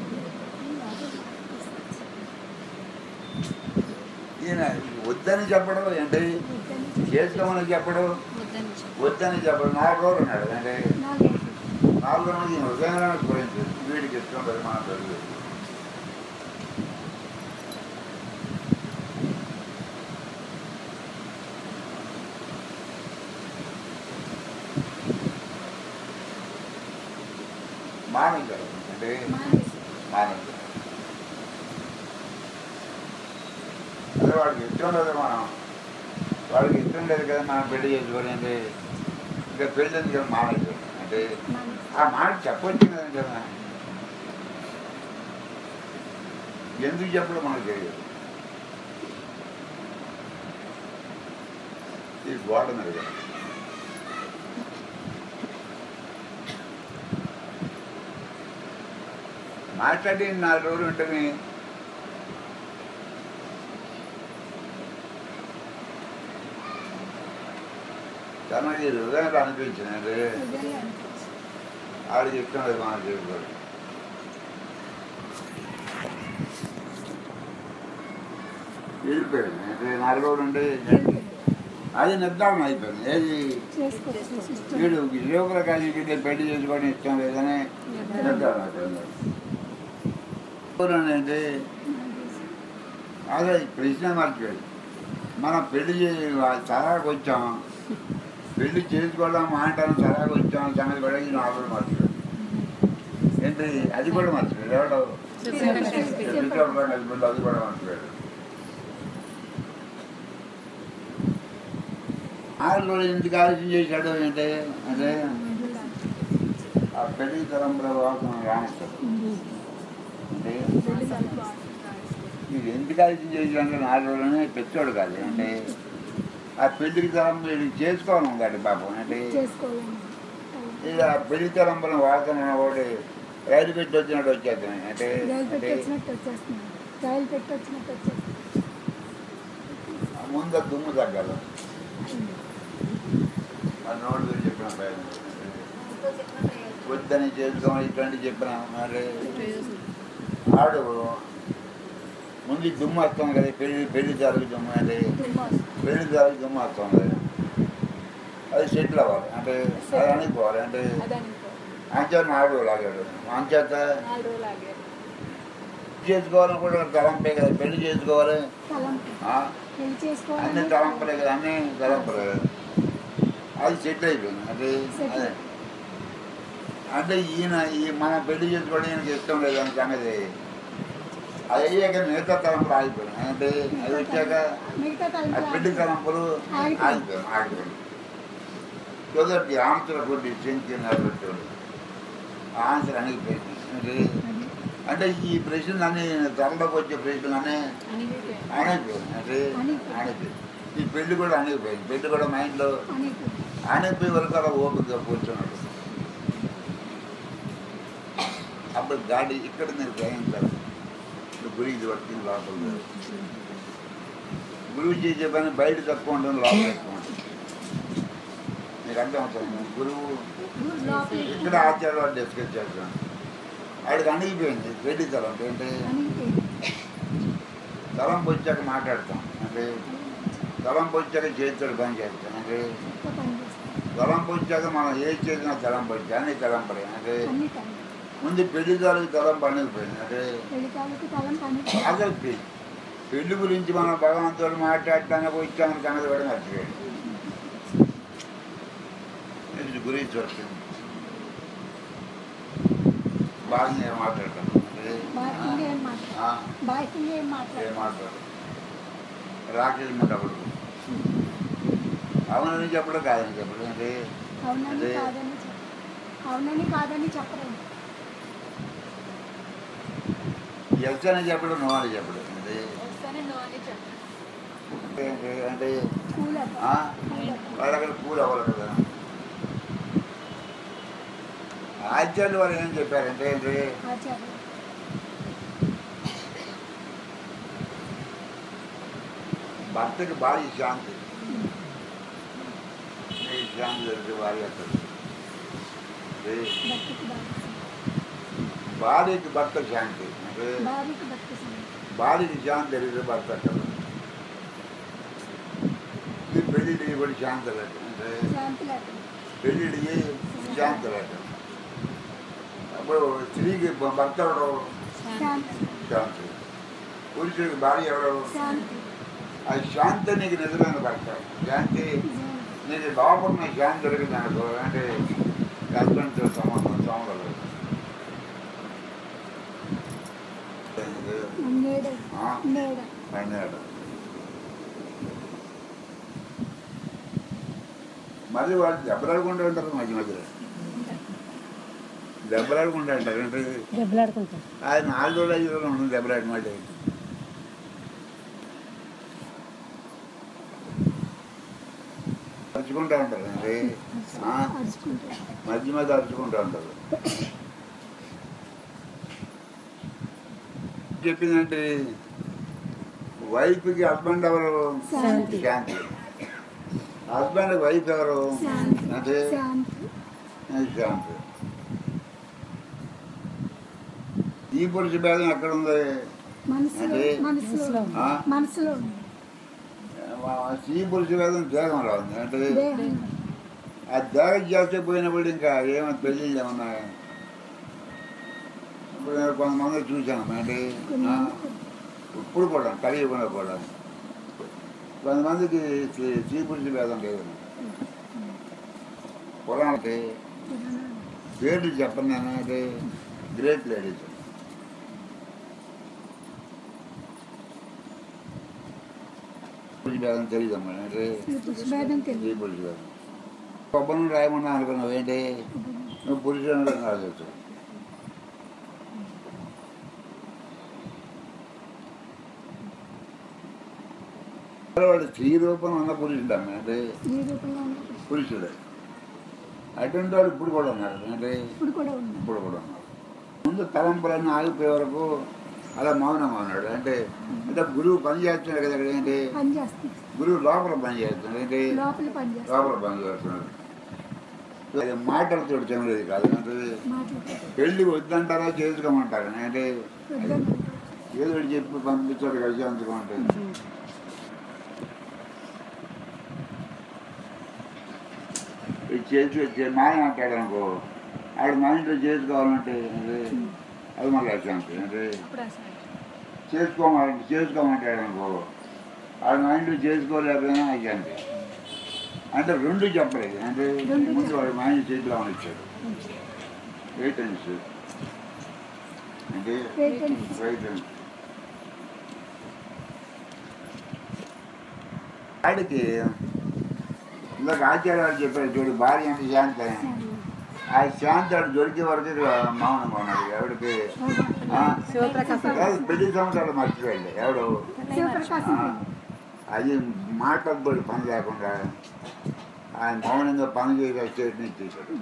ఈయన వద్దని చెప్పడం ఏంటి, చేసుకోమని చెప్పడం, వద్దని చెప్పడం. 4 రోజులు ఉన్నాడు. అంటే 4 రోజులు ఈయన హృదయంలో గురించి వీడికి ఇష్టం లేదు మన తెలుగు. మానించారు. అంటే మానించారు. అదే వాడికి ఇష్టం లేదు. వాడికి ఇష్టం లేదు కదా మనం పెళ్లి చేసుకోవాలి. అంటే ఇంకా పెళ్ళి కదా మానేశారు. అంటే ఆ మాట చెప్పొచ్చు కదండి కదా. ఎందుకు చెప్పడం మనకు తెలియదు. ఇది గోడ మీద మాట్లాడి 4 రోజులు ఉంటేనే తనకి హృదయంలో అనిపించింది. ఆవిడ చెప్తాం లేదు మనం చేసుకోవాలి. వెళ్ళిపోయింది. అంటే 4 రోజులు ఉంటే అది నిర్ధారణ అయిపోయింది. ఏది వీడు శివప్రకాశంకి పెళ్లి చేసుకోవడం ఇష్టం లేదని నిర్ధారణ అయిపోయింది. అంటే అదే ప్రశ్న మర్చిపోయింది. మనం పెళ్లి సలహాకు వచ్చాం, పెళ్లి చేసుకోవడం మాట్లాడడం సలహాకు వచ్చాం. సంగతి కూడా ఈ 4 రోజులు మర్చిపోయింది. ఏంటి అది కూడా మర్చిపోయాడు. ఎవడో అది కూడా మర్చిపోయాడు. ఆరు ఎందుకు ఆలోచన చేశాడు అంటే అంటే ఆ పెళ్లి తరంలో వాసన రాణిస్తాడు అంటే మీరు ఎందుకు ఆలోచన చేశాడంటే 4 రోజులనే పెద్దోడు కాదు అంటే ఆ పెళ్లికి తరం వీడు చేసుకోవాలి ఉందండి పాపం అంటే ఇక ఆ పెళ్లి తరంలో వాసన వాడు రైలు పెట్టి వచ్చినట్టు వచ్చేద్దాం అంటే ముందు దుమ్ము తగ్గాలి ఆ నోడు చెప్పిన ప్రయత్నం వద్దని చేసుకోమని ఇట్లాంటి చెప్పిన మరి ఆడు ముందు దుమ్ము వస్తాం కదా పెళ్లి జరుగు దుమ్ము అంటే పెళ్లి జరుగు దుమ్ము వస్తాం కదా అది సెటిల్ అవ్వాలి అంటే అది అనుకోవాలి అంటే అంచేత 4 రోజులు ఆగాడు అంచేత చేసుకోవాలని కూడా తలంపే కదా పెళ్లి చేసుకోవాలి అన్ని తలంపలే కదా అన్నీ తలంపలే కదా అది సెటిల్ అయిపోయింది అంటే అదే అంటే ఈ మనం పెళ్లి చేసుకోవడం ఈయనకి ఇష్టం లేదు అని సంగతి అది అయ్యాక మిగతా తలంపులు ఆగిపోయాను అంటే అది వచ్చాక ఆ పెళ్లి తలంపులు ఆగిపోయాను కుదరటి ఆన్సర్ కొద్ది చెంచాడు ఆన్సర్ అణిగిపోయింది అంటే ఈ ప్రశ్నలు అన్నీ త్వరలోకి వచ్చే ప్రశ్నలు అన్నీ అణిగిపోయింది అంటే అణిగిపోయింది ఈ పెళ్లి కూడా అణిగిపోయింది పెళ్లి కూడా మైండ్లో అణిగిపోయే వరకు అలా ఓపికగా కూర్చున్నాడు అప్పుడు గాడి ఇక్కడ నేను గ్రహించాలి ఇప్పుడు గురికి పట్టింది లోపల గురువు చేసే పని బయట తక్కువ ఉంటుంది లోపల ఎక్కువ ఉంటుంది మీకు అర్థం అవుతుంది గురువు ఇక్కడ ఆచార్యాలు డిస్కస్ చేస్తాను వాడికి అణిగిపోయింది పెళ్లి తలంపు అంటే తలంపు వచ్చాక మాట్లాడతాం అంటే తలంపు వచ్చాక చేతితో పని చేస్తాం అంటే తలంపు వచ్చాక మనం ఏది చేసినా తలంపు వచ్చా అన్ని తలంపలే అంటే ముందు పెళ్లి తాలూకు తలంపు అణిగిపోయింది అంటే అసలు పెళ్లి గురించి మనం భగవంతుడు మాట్లాడటానికి వచ్చామని సంగతి కూడా మర్చిపోయాడు గురించి వస్తుంది బాగా నేను మాట్లాడతాను ఏం మాట్లాడు రాకేష్ అప్పుడు అవునని చెప్పడం కాదని చెప్పడం అంటే అవునని కాదని చెప్పడం ఎస్ అని చెప్పడం నో అని చెప్పడం అంటే వాళ్ళు అక్కడ కూల్ అవ్వాలి కదా ఆచార్యులు వాళ్ళు ఏం చెప్పారంటే భర్తకి భార్య శాంతి శాంతి జరిగితే భార్య వస్తుంది భార్యకి భర్త శాంతి అంటే భార్యకి శాంతి జరిగితే భర్త వస్తుంది పెళ్ళిళ్ళకి కూడా శాంతి లేదు అంటే పెళ్ళిళ్ళకి శాంతి లేదు అప్పుడు స్త్రీకి భర్త ఎవరు శాంతి పురుషుడికి భార్య ఎవరు అది శాంతి నీకు నిజమైన భర్త శాంతి నీకు లోపల శాంతి దొరికింది అనుకో అంటే హస్బెండ్తో సంబంధం అన్నాడు మళ్ళీ వాళ్ళు దెబ్బలాడుకుంటూ ఉంటారు మధ్య మధ్యలో దెబ్బలాడుకుంటూ ఉంటారు అంటే అది 4 రోజులు 5 రోజులు ఉంటుంది దెబ్బలాడి మాట అరుచుకుంటూ ఉంటారు అండి మధ్య మధ్య అరుచుకుంటూ ఉంటారు చెప్పిందంటే వైఫ్కి హస్బెండ్ ఎవరు శాంతి హస్బెండ్ వైఫ్ ఎవరు అంటే శాంతి ఈ పురుష భేదం ఎక్కడ ఉంది అంటే స్త్రీ పురుష భేదం దేహంలో ఉంది అంటే ఆ దేహం చేస్తే పోయినప్పుడు ఇంకా ఏమైనా పెళ్ళిళ్ళు ఏమన్నా ఇప్పుడు కొంతమంది చూసాను అంటే ఇప్పుడు కూడా కలియుగంలో కూడా కొంతమందికి స్త్రీ పురుష భేదం లేదు పురాణకి పేర్లు చెప్పండి నేను అంటే గ్రేట్ లేడీస్ పురుష భేదం తెలియదమ్మా అంటే పురుషభేదం తెలియదు. ఈ పురుష భేదం కొబ్బరిని రాయమన్నా అనుకున్నావు ఏంటి నువ్వు పురుషుడు కాదు వాడు స్త్రీ రూపం ఉన్న పురుషుడు అమ్మ అంటే స్త్రీ రూపంలో ఉన్న పురుషుడే అటువంటి వాడు ఇప్పుడు కూడా ఉన్నారు అంటే ఇప్పుడు కూడా ఉంది. ఇప్పుడు కూడా ఉన్నారు ముందు తలంపులన్నీ ఆగిపోయే వరకు అలా మౌనంగా ఉన్నాడు అంటే అంటే గురువు పని చేస్తున్నాడు కదా ఇక్కడ ఏంటి పని చేస్తుంది. గురువు లోపల పని చేస్తున్నాడు ఏంటి లోపల పని చేస్తుంది. లోపల పని చేస్తున్నాడు అది మాటలతో చెమలేదు కాదు అంటే మాట్లాడుతుంది. పెళ్ళి వద్దంటారా చేసుకోమంటారు అంటే వద్దన్న. ఏదో ఒకటి చెప్పి పంపించాడు కలిసి అందుకోమంటే చేసి మాయ అంటాడు అనుకో ఆవిడ మా ఇంట్లో చేసుకోవాలంటే అది మళ్ళీ అశాంతి అంటే చేసుకోమంటాడు అనుకో ఆవిడ మా ఇంట్లో చేసుకోలేకపోయినా అశాంతి అంటే రెండు చెప్పలేదు అంటే ముందు వాడు మా ఇంట్లో చేతిలో ఇచ్చాడు వెయిటెన్స్ అంటే వెయిటెన్స్ ఆడికి ఇందాక ఆచార్యాలు చెప్పారు చూడు భార్య అంటే శాంతి అని ఆ శాంతి ఆడు దొరికే వరకు మౌనంగా ఉన్నాడు ఎవడికి పెళ్లి సంవత్సరాలు మర్చిపోయాడు ఎవడు అది మాటలు పని లేకుండా ఆయన మౌనంగా పని చేసే స్టేట్ నుంచి తీశాడు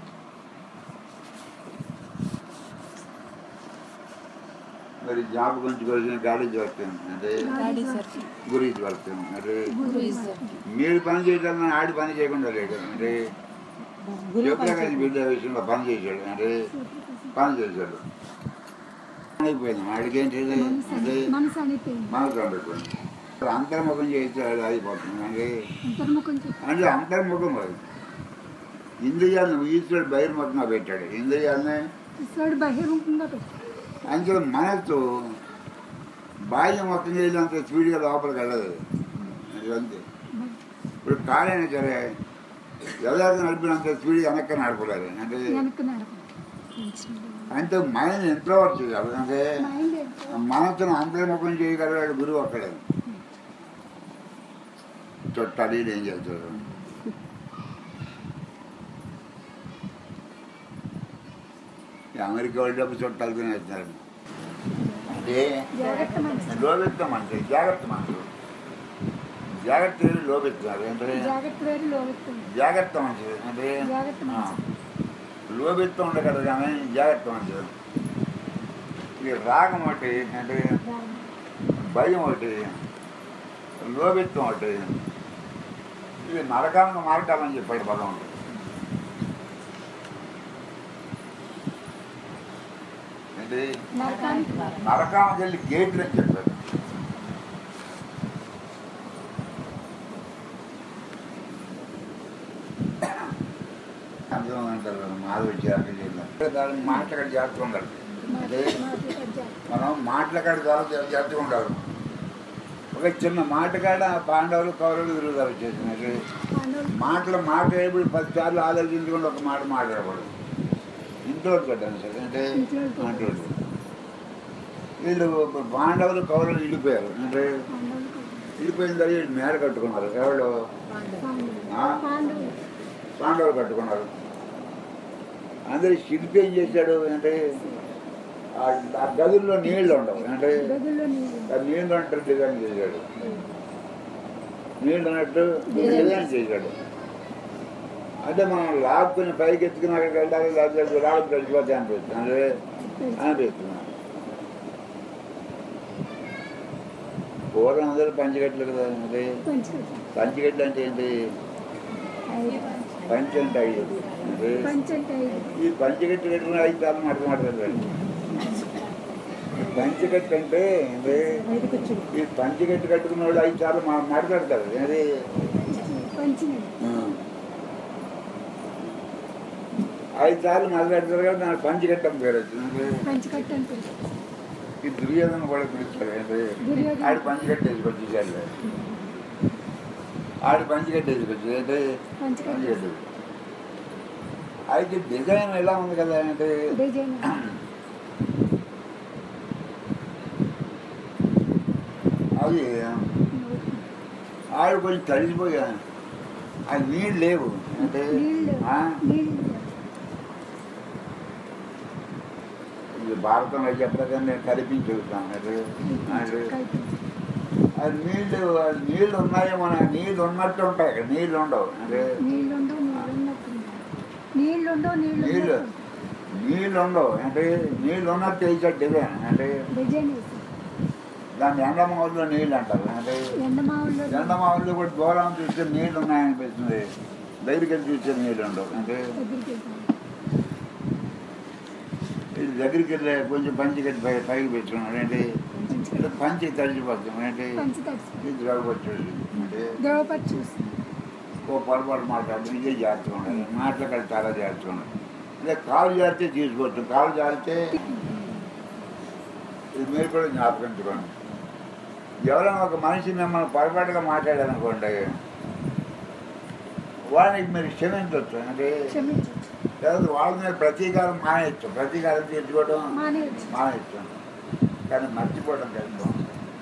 మరి జాబ్ గురించి వచ్చిన గాడి వస్తుంది అంటే గురించి వస్తుంది అంటే మీరు పని చేయడం ఆడి పని చేయకుండా లేడు అంటే చెప్పలేక బిడ్డ విషయంలో పని చేశాడు అంటే పని చేశాడు అయిపోయింది ఆడికేంటి అంటే మనసు అంటుకోండి అంతర్ముఖం చేసాడు అయిపోతుంది అంటే అంటే అంతర్ముఖం అది ఇంద్రియాలను ఈశ్వరుడు బహిర్ముఖంగా పెట్టాడు ఇంద్రియాలని బహిర్ముఖంగా పెట్టాడు అంటే మనసు బాహ్యం మొత్తం చేసినంత స్పీడ్గా లోపలికి వెళ్ళదు అంతే ఇప్పుడు కాలైనా సరే ఎవరైనా నడిపినంత స్పీడ్ వెనక్కి నడపలేదు అంటే అంటే మైండ్ ఇంట్రోవర్ట్ చేయాలి అంటే మనసును అంతర్ముఖం చేయగలిగాడు గురువు అక్కడే చుట్టాలి ఏం చేస్తాడు అమెరికా వెళ్ళేటప్పుడు చుట్టాలు తినేస్తున్నారు అంటే లోబెత్త మనుషులు జాగ్రత్త మనుషులు జాగ్రత్త లోబెత్తున్నారు అంటే జాగ్రత్త మనుషులు అంటే లోబెత్తం ఉండే కదా కానీ జాగ్రత్త మనుషులు ఇది రాగం ఒకటి అంటే భయం ఒకటి లోబెత్తం ఒకటి ఇది నరకాలను మార్గాలని చెప్పాడు భగవంతుడు నరకానికి వెళ్ళి గేట్లు అని చెప్పారు అందులో అంటారు మాధవ దాన్ని మాటలకాడ జాగ్రత్తగా ఉండాలి అంటే మనం మాటలకాడ జాగ్రత్తగా ఉండాలి ఒక చిన్న మాటకాడ పాండవులు కౌరవులు విరుద్ధాలు వచ్చేసినారు మాట వేయబడి 10 సార్లు ఆలోచించకుండా ఒక మాట మాట్లాడకూడదు ఇంట్లో పెట్టాను సార్ అంటే అంటూ వీళ్ళు పాండవులు కౌరవులు వెళ్ళిపోయారు అంటే వెళ్ళిపోయిన తర్వాత వీళ్ళు మేడ కట్టుకున్నారు ఎవరు పాండవులు కట్టుకున్నారు అందరూ శిల్పి ఏం చేశాడు అంటే ఆ గదుల్లో నీళ్ళు ఉండవు అంటే నీళ్ళు అంటే డిజైన్ చేశాడు నీళ్ళు అన్నట్టు డిజైన్ చేశాడు అంటే మనం లాక్కుని పైకి ఎత్తుకుని అక్కడికి వెళ్ళాలి లేకపోతే లాక్కు గడిచిపోతే అనిపిస్తుంది అంటే అనిపిస్తున్నాం పూర్వం అందరూ పంచగట్లు కదా అంటే పంచగట్లు అంటే ఏంటి పంచ అంటే 5 ఈ పంచగట్టు కట్టుకుని 5 సార్లు మాట్లాడతాడు పంచగట్టు అంటే ఈ పంచగట్టు కట్టుకున్న వాళ్ళు 5 సార్లు మాట్లాడతారు అది 5 సార్లు మాట్లాడతారు కదా నాకు పంచగట్టం పేరు వచ్చింది ఈ దుర్యోధన కూడా పిలుస్తారు ఆడి పంచగట్టు వేసుకొచ్చేసారు ఆడి పంచగట్టు వేసుకొచ్చి అంటే పంచగట్టు అయితే డిజైన్ ఎలా ఉంది కదా అంటే అది ఆవిడ కొంచెం తడిసిపోయాను. అది నీళ్ళు లేవు అంటే నీళ్ళు ఆ? నీళ్ళు ఇది భారతంలో చెప్పలేదని నేను కల్పించి చెబుతాను. అది అది నీళ్ళు ఉన్నాయో మన నీళ్ళు ఉన్నట్టు ఉంటాయి, ఇక్కడ నీళ్ళు ఉండవు. అంటే నీళ్ళుండవు నీళ్ళు నీళ్ళు ఉండవు. అంటే నీళ్ళు ఉన్నట్టు వేసాడు డిజైన్. అంటే డిజైన్ వేసి దాన్ని ఎండమావుల్లో నీళ్ళు అంటారు. అంటే ఎండమావుల్లో ఎండమావుల్లో కూడా దూరం చూస్తే నీళ్ళు ఉన్నాయనిపిస్తుంది, దగ్గరికి వెళ్ళి చూస్తే నీళ్ళు ఉండవు. అంటే దగ్గరికి వెళ్తాం. ఇది దగ్గరికి వెళ్ళి కొంచెం పంచి కట్టి పైకి పెట్టుకున్నాడు. అంటే పంచి తడిచిపోతుంది. అంటే పంచి తడిసి ఇది ద్రవపరచుడు. అంటే ద్రవపడి చూసి ఓ పొరపాటు మాట్లాడుతుంది, ఇదే జాగ్రత్తగా ఉండాలి. మాట్లాడి చాలా జాగ్రత్తగా ఉండాలి. అదే కాలు జారితే తీసుకోవచ్చు, కాలు జారితే ఇది మీరు కూడా జ్ఞాపకించుకోండి. ఎవరైనా ఒక మనిషి మిమ్మల్ని పొరపాటుగా మాట్లాడారనుకోండి, వాడికి మీరు క్షమించవచ్చు. అంటే క్షమించవచ్చు, లేదా వాళ్ళ మీద ప్రతీకారం మానేయచ్చు, ప్రతీకారం తీర్చుకోవడం మానేయచ్చు. మానేయచ్చు. కానీ మర్చిపోవడం కష్టం.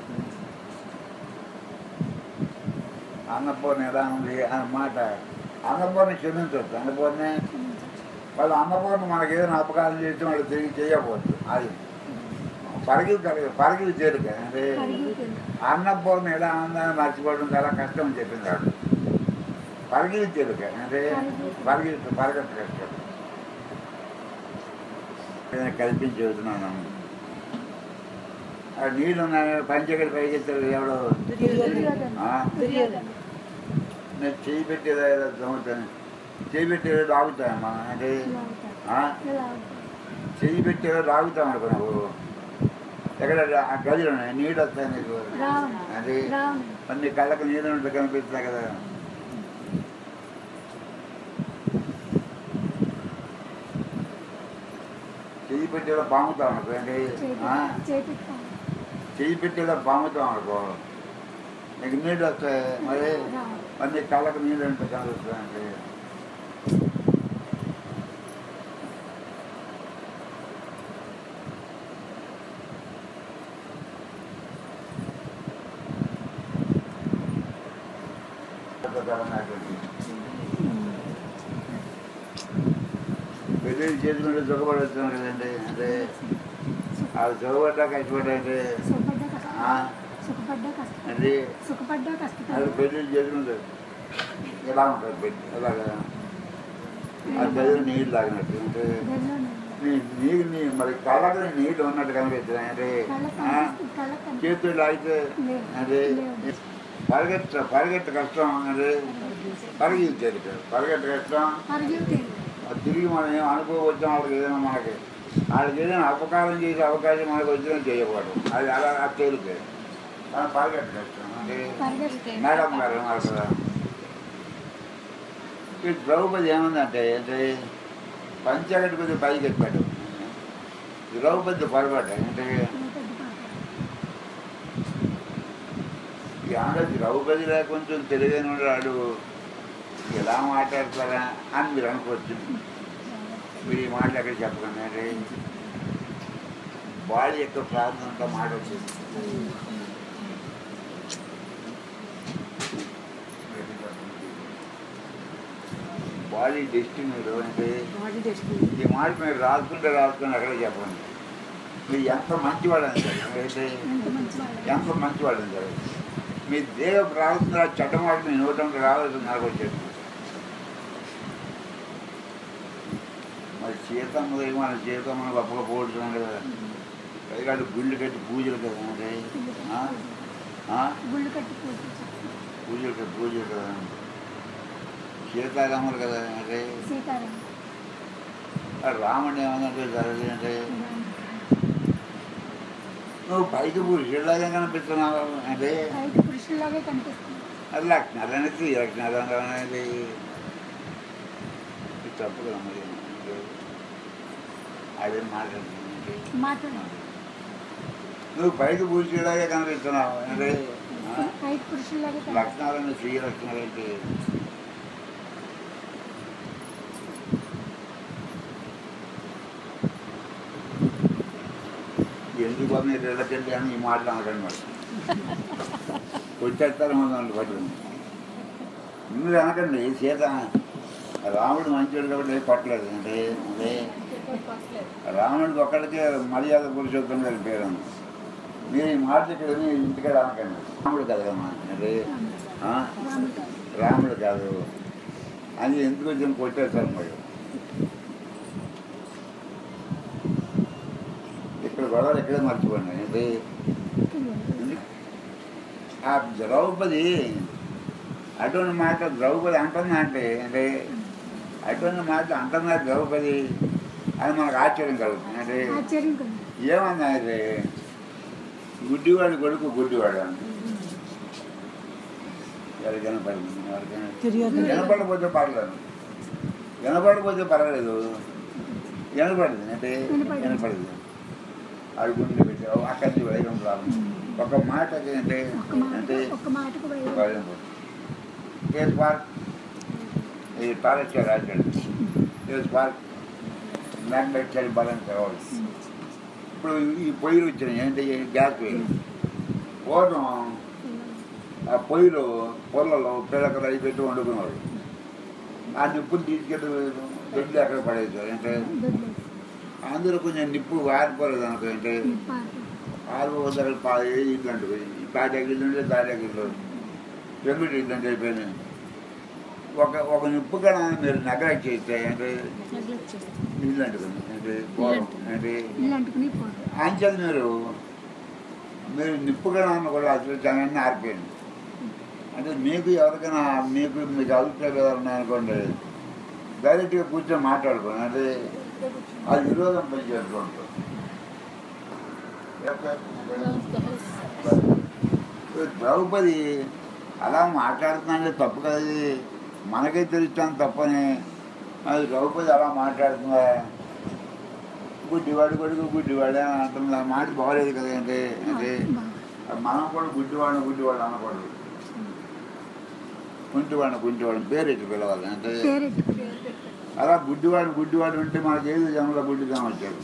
అన్నపూర్ణ ఎలా ఉంది అన్నమాట, అన్నపూర్ణ క్షమించవచ్చు. అన్నపూర్ణ వాళ్ళు అన్నపూర్ణ మనకి ఏదైనా అపకారం చేస్తే వాళ్ళు తిరిగి చేయకపోవచ్చు. అది పరిగిలి తేలిక. అంటే అన్నపూర్ణ ఎలా ఉందని మర్చిపోవడం చాలా కష్టం అని చెప్పింది వాళ్ళు. పరిగిలి తేలిక. అంటే పరిగెత్త కష్టం. కల్పించి చెబుతున్నాను. ఆ నీళ్ళు ఉన్నాయి, పంచగడి పరిగెత్తాడు ఎవడో. నేను చేయి పెట్టేదా దొంగతాను, చేయి పెట్టేదో రాగుతాయమ్మా. అంటే చెయ్యి పెట్టేదో రాగుతాం అనుకో నువ్వు. ఎక్కడ ఆ గదిలో నీళ్ళు వస్తాయి నీకు. అది అన్ని కళ్ళకు నీళ్ళు ఉంటే కనిపిస్తున్నాయి కదా. చెయ్యి పెట్టేదో పాముతాం అనుకో. అంటే చెయ్యి పెట్టేదో పాముతాం అనుకో, నీకు నీళ్ళు వస్తాయి. మరి అన్ని కళ్ళకు నీళ్ళు ఉంటే కనిపిస్తాయి. అంటే పెళ్ళి చేసుకుంటే సుఖపడొచ్చాను కదండి. అంటే అది సుఖపడ్డా కష్టపడ్డాంటే అది అది పెళ్ళి చేసుకుంటారు. ఎలా ఉంటుంది పెళ్ళి ఎలాగా అది గదిలో నీళ్ళు తాగినట్టు. అంటే నీకు మరి కళ్ళకి నీళ్ళు ఉన్నట్టు కనిపిస్తున్నాయి. అంటే చేతులు లాగితే అంటే పరిగెత్త కష్టం. అంటే పరిగెత్తారు పరిగెత్త కష్టం. తిరిగి మనం ఏం అనుకోవచ్చాం వాళ్ళకి ఏదైనా మనకి వాళ్ళకి ఏదైనా అపకారం చేసే అవకాశం మనకు వచ్చినా చేయకూడదు. అది అలా తేలికే. కానీ పరిగెత్త కష్టం. అంటే మేడం గారు ఉన్నారు కదా, ఈ ద్రౌపది ఏముందంటే అంటే పంచగడ్డి కొద్దిగా పైకి ఎక్కాడు. ద్రౌపది పొరపాటు. అంటే ఏమన్నా ద్రౌపదిలో కొంచెం తెలివైన వాడు ఎలా మాట్లాడతారా అని మీరు అనుకోవచ్చు. మీరు ఈ మాటలు ఎక్కడ చెప్పకండి. అంటే బాడీ యొక్క ప్రార్థనతో మాట వచ్చింది. బాడీ డెస్టినీలో. అంటే ఈ మాట మీరు రాసుకుంటే అక్కడే చెప్పండి. మీరు ఎంత మంచివాడని సరే, అయితే ఎంత మంచివాడని సరే, మీ దేహ ప్రార్థన చెడ్డ మాట మీ నోటంలో రావాల్సింది నాకు వచ్చేది. మరి సీతమ్మ మన సీతమ్మను గొప్పగా పోడుతున్నాం కదా, పైగా గుళ్ళు కట్టి పూజలు కదా. అంటే పూజలు కదా, సీతారాములు కదా. అంటే రాముడిని ఏమన్నంటే జరగదు. అంటే నువ్వు పైకి పురుషుడిలాగా కనిపిస్తున్నావు. అంటే అది లక్షణాలు అనేది లక్షణాలు అనేది తప్పు కదా. మరి అదే మాట్లాడుతుంది. నువ్వు పైకి పురుషుడిలాగే కనిపిస్తున్నావు. అంటే లక్షణాలని స్త్రీ లక్షణాలు అంటే ఎందుకు మీరు వెళ్ళకండి అని ఈ మాటలు అనకండి మరి. కొట్టేస్తారు మనం పట్టుకుని మీరు అనకండి సీత రాముడు మంచివాడు కాబట్టి పట్టలేదు అంటే అంటే రాముడికి ఒక్కడికే మర్యాద పురుషోత్తం గారి పేరు ఉంది. మీరు ఈ మాట ఇక్కడ ఇంటికాడ అనకండి. రాముడు కదమ్మా అంటే రాముడు కాదు అని ఎందుకు వచ్చి కొట్టేస్తారు మరి. ఇక్కడ గొడవలు ఎక్కడే మర్చిపోండి. అంటే ఆ ద్రౌపది అటువంటి మాట ద్రౌపది అంటుందా అంటే అటువంటి మాట అంటున్నా ద్రౌపది అని మనకు ఆశ్చర్యం కలుగుతుంది. అంటే ఏమన్నా అయితే గుడ్డివాడి కొడుకు గుడ్డివాడు అంటే ఎవరికి వినపడింది వినపడకపోతే పర్లేదు, వినపడకపోతే పర్వాలేదు, వినపడింది అంటే వినపడింది అది గుండె పెట్టావు అక్కడి వైరం ప్రాబ్లం ఒక మాటకి అంటే అంటే కేస్ పార్క్ ఇది పాలెక్చర్ రాశాడు. కేస్ పార్క్ మ్యాగ్నెట్ బలం కావాలి. ఇప్పుడు ఈ పొయ్యిలు వచ్చినాయి ఏంటి గ్యాస్ పొయ్యిలు. పూర్వం ఆ పొయ్యిలో పొల్లలో పిల్లకలు అవి పెట్టి వండుకునేవాడు. ఆ నిప్పులు తీసుకెళ్ళి దొడ్లు ఎక్కడ పడేసారు అంటే అందులో కొంచెం నిప్పు వారిపోలేదు అనుకో. అంటే ఆరు ఇల్లు అంటే తాటాకిల్లు ఉంటే తాటాకిల్లు పెంగుటి ఇల్లు అంటే అయిపోయినాయి. ఒక నిప్పు కన్నా మీరు నెగ్లెక్ట్ చేస్తే అంటే ఇల్లు అంటుకుంది అంటే అంటే అంచేది మీరు నిప్పు కన్నా కూడా అసలు చాలా ఆరిపోయింది. అంటే మీకు ఎవరికైనా మీకు అభిప్రాయాలు ఎవరన్నా అనుకోండి డైరెక్ట్గా కూర్చొని మాట్లాడుకోండి. అంటే అది విరోధం పనిచేస్తూ ఉంటుంది. ద్రౌపది అలా మాట్లాడుతుందంటే తప్పు కదా, మనకే తెలుస్తాను తప్పని. అది ద్రౌపది అలా మాట్లాడుతుందా గుడ్డివాడు కొడుకు గుడ్డివాడే అని అంటుంది. ఆ మాట బాగలేదు కదా. అంటే అంటే మనం కూడా గుడ్డివాడు అనకూడదు. కుంటివాడిని పేరెట్టి పిలవాలి. అంటే అలా గుడ్డివాడు ఉంటే మనకి ఏది జనంలో గుడ్డిగా వచ్చాడు.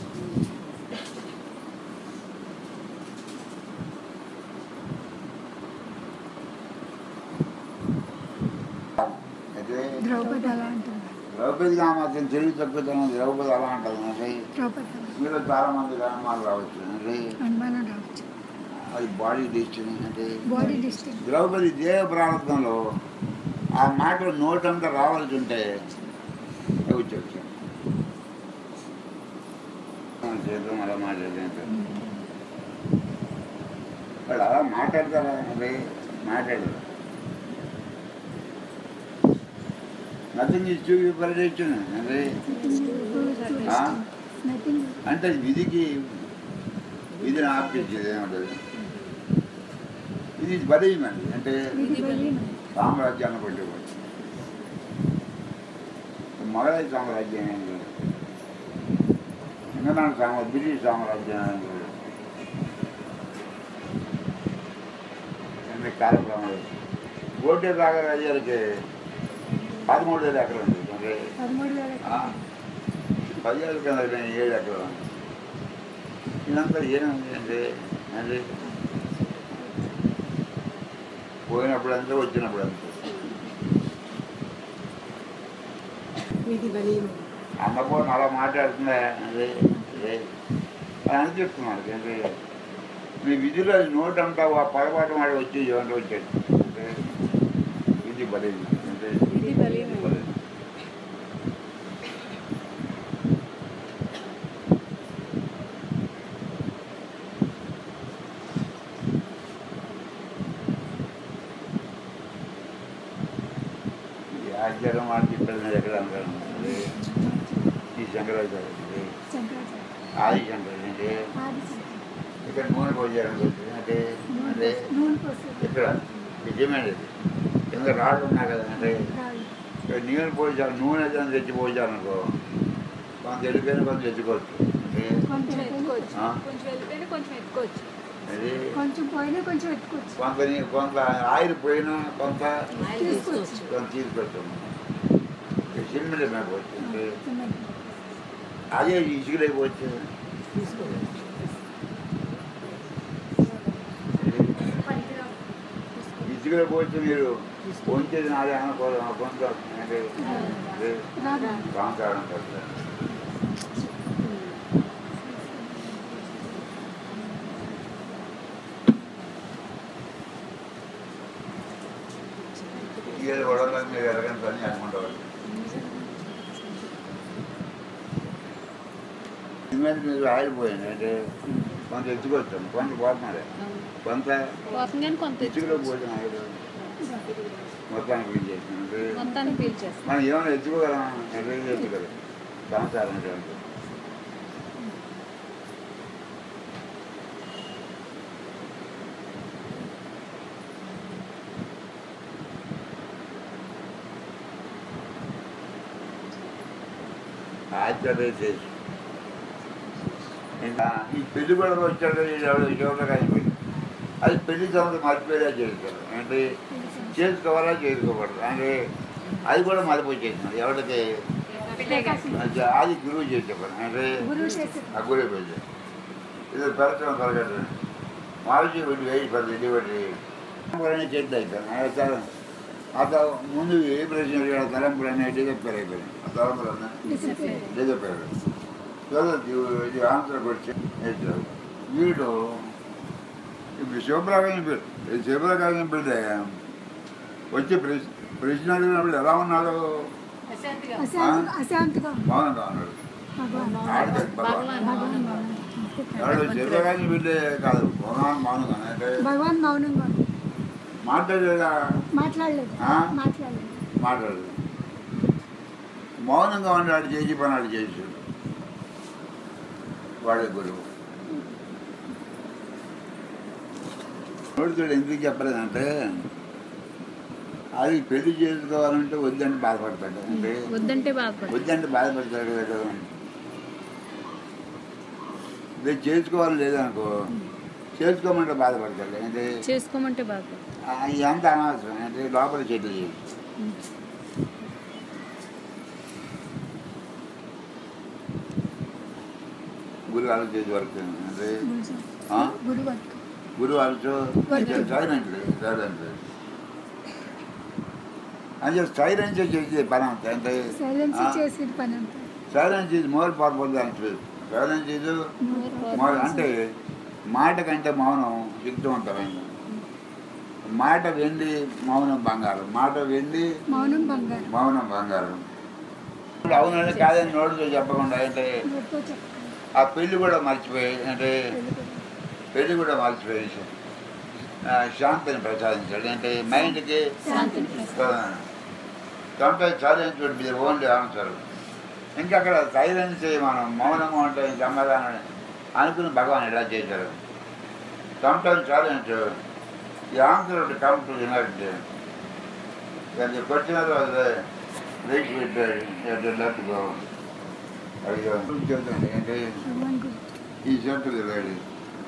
ద్రౌపదికి ఆ మాత్రం తెలివి తక్కువ ద్రౌపది అలా అంటుంది. అంటే మీరు చాలా మంది అనుమానాలు రావచ్చు. అంటే అది బాడీ డిస్టెన్స్. అంటే ద్రౌపది దేవ ప్రారంభంలో ఆ మాటలు నోటంతా రావాల్సి ఉంటే వచ్చి అలా మాట్లాడతారు. వాళ్ళు అలా మాట్లాడతారా అంటే మాట్లాడరు. నథింగ్ ఈజ్ టూ పరిచయం. అంటే విధిని ఆపేసేది ఏమంటుంది. ఇది బలీయమండి. అంటే సామ్రాజ్యాన్ని కొట్టేవాడు మొఘలై సామ్రాజ్యం ఇంగ్లాండ్ బ్రిటిష్ సామ్రాజ్యం కార్యక్రమాలు. గోటే రాజాలకి 13,000 ఎకరాలు ఉంది. అంటే 10,000 కింద 7 ఎకరాలు. ఇదంతా ఏముంది అంటే అంటే పోయినప్పుడు అంతా వచ్చినప్పుడు అంతా అమ్మపోని అలా మాట్లాడుతుందా అదే అని చెప్తున్నాడు. అంటే మీ విధిలో నోట్ అంతా పొరపాటు మాట వచ్చి ఏమంటే వచ్చాడు. అంటే విధి బలేదు. అంటే ఆచారం మాట చెప్పేది ఎక్కడ అంటారు. ఈ శంకరాచార్య ఆది శంకరాచార్య అంటే ఇక్కడ నూనె పోయారని వచ్చింది. అంటే అంటే ఇక్కడ నిజమేది కింద రాళ్ళు ఉన్నాయి కదా. అంటే ఇక్కడ నీళ్ళు పోయించాలి, నూనె ఏదైనా తెచ్చి పోయించాలనుకో కొంత వెళ్ళిపోయిన కొంత తెచ్చుకోవచ్చు. కొంత ఆయిల్ పోయినా కొంత తీసుకొచ్చాము. సిమెంట్ మేకపోవచ్చు. అంటే అదే ఇసుకలేకపోవచ్చు. ఇసుకలో పోతే మీరు వంచేది నాదే అనుకోవడం కొంత అంటే సంసారం కదా. ఏది గొడవలో మీరు ఎరగని పని అనుకుంటారు. ఇన్వెంట్ మీరు ఆగిపోయింది అంటే కొంత ఎత్తుకొచ్చాము, కొంత పోతున్నారే, కొంత ఇసుకలో పోతే మొత్తానికి పీల్చేస్తాం. మనం ఏమైనా ఎత్తుకోగలం, ఎత్తుకోగలం సంసారం అంటే. ఆచార్య చేసి ఇంకా ఈ పెళ్లి కూడా వచ్చాడు ఎవరో కలిపి అది పెళ్లి సంవత్సరం మర్చిపోయేలా చేస్తారు అంటే చేసుకోవాలా చేసుకోకూడదు అంటే అది కూడా మర్చిపోయి ఎవరికి అది గురువు చేసే పని అంటే ఆ గురువు పెళ్లి ఇది పెరచడం తరగదు మార్చి పెట్టి వేయి పది పెట్టి చెట్టు అవుతాను అత ముందు ఏ ప్రశ్న తలంపులు అనేది చెప్పారు అయిపోయింది ఆ తలంపులు అన్నీ చెప్పారు ఇది ఆన్సర్ క్వశ్చన్ నేర్చారు వీడు ఇప్పుడు శివప్రకాశం పెడితే వచ్చి ప్రశ్న అడిగినప్పుడు ఎలా ఉన్నాడు మౌనంగా ఉన్నాడు. ఎవరు శివప్రకాశం పెడితే కాదు మౌనంగా అంటే మాట్లాడలేదు మౌనంగా ఉన్నాడు చేసి పని చేసాడు వాడే గురువు. నోడుతాడు ఎందుకు చెప్పలేదంటే అది పెళ్లి చేసుకోవాలంటే వద్దంటే బాధపడతాడు అంటే వద్దంటే బాధపడతాడు కదా. ఇది చేసుకోవాలి లేదనుకో చేసుకోమంటే బాధపడతాడు అంటే ఎంత అనవసరం అంటే లోపల చెట్లు చేయాలి. గురువు ఆలోచించి వర్క్ అంటే గురువు ఆలోచన సైలెంట్ అంటే సైలెన్స్ చేసే పని అంతే అంటే silence is more powerful than speech. Silence is more అంటే మాట కంటే మౌనం శక్తివంతమైంది. మాట వెండి మౌనం బంగారం, మాట వెండి మౌనం బంగారం. అవునండి కాదని నోటితో చెప్పకుండా అంటే ఆ పెళ్ళి కూడా మర్చిపోయి అంటే పెళ్ళి కూడా మర్చిపోయి శాంతిని ప్రసాదించాడు అంటే మైండ్కి కంపేర్ సైలెన్స్ పెట్టి ఓన్లీ ఆన్సర్. ఇంకా అక్కడ సైలెన్స్ మనం మౌనంగా ఉంటే సమాధానం అనుకుని భగవాన్ ఇలా చేశారు. Compare silence the answer to come to the night. When the question was reached with you have to let go. And he said to the lady,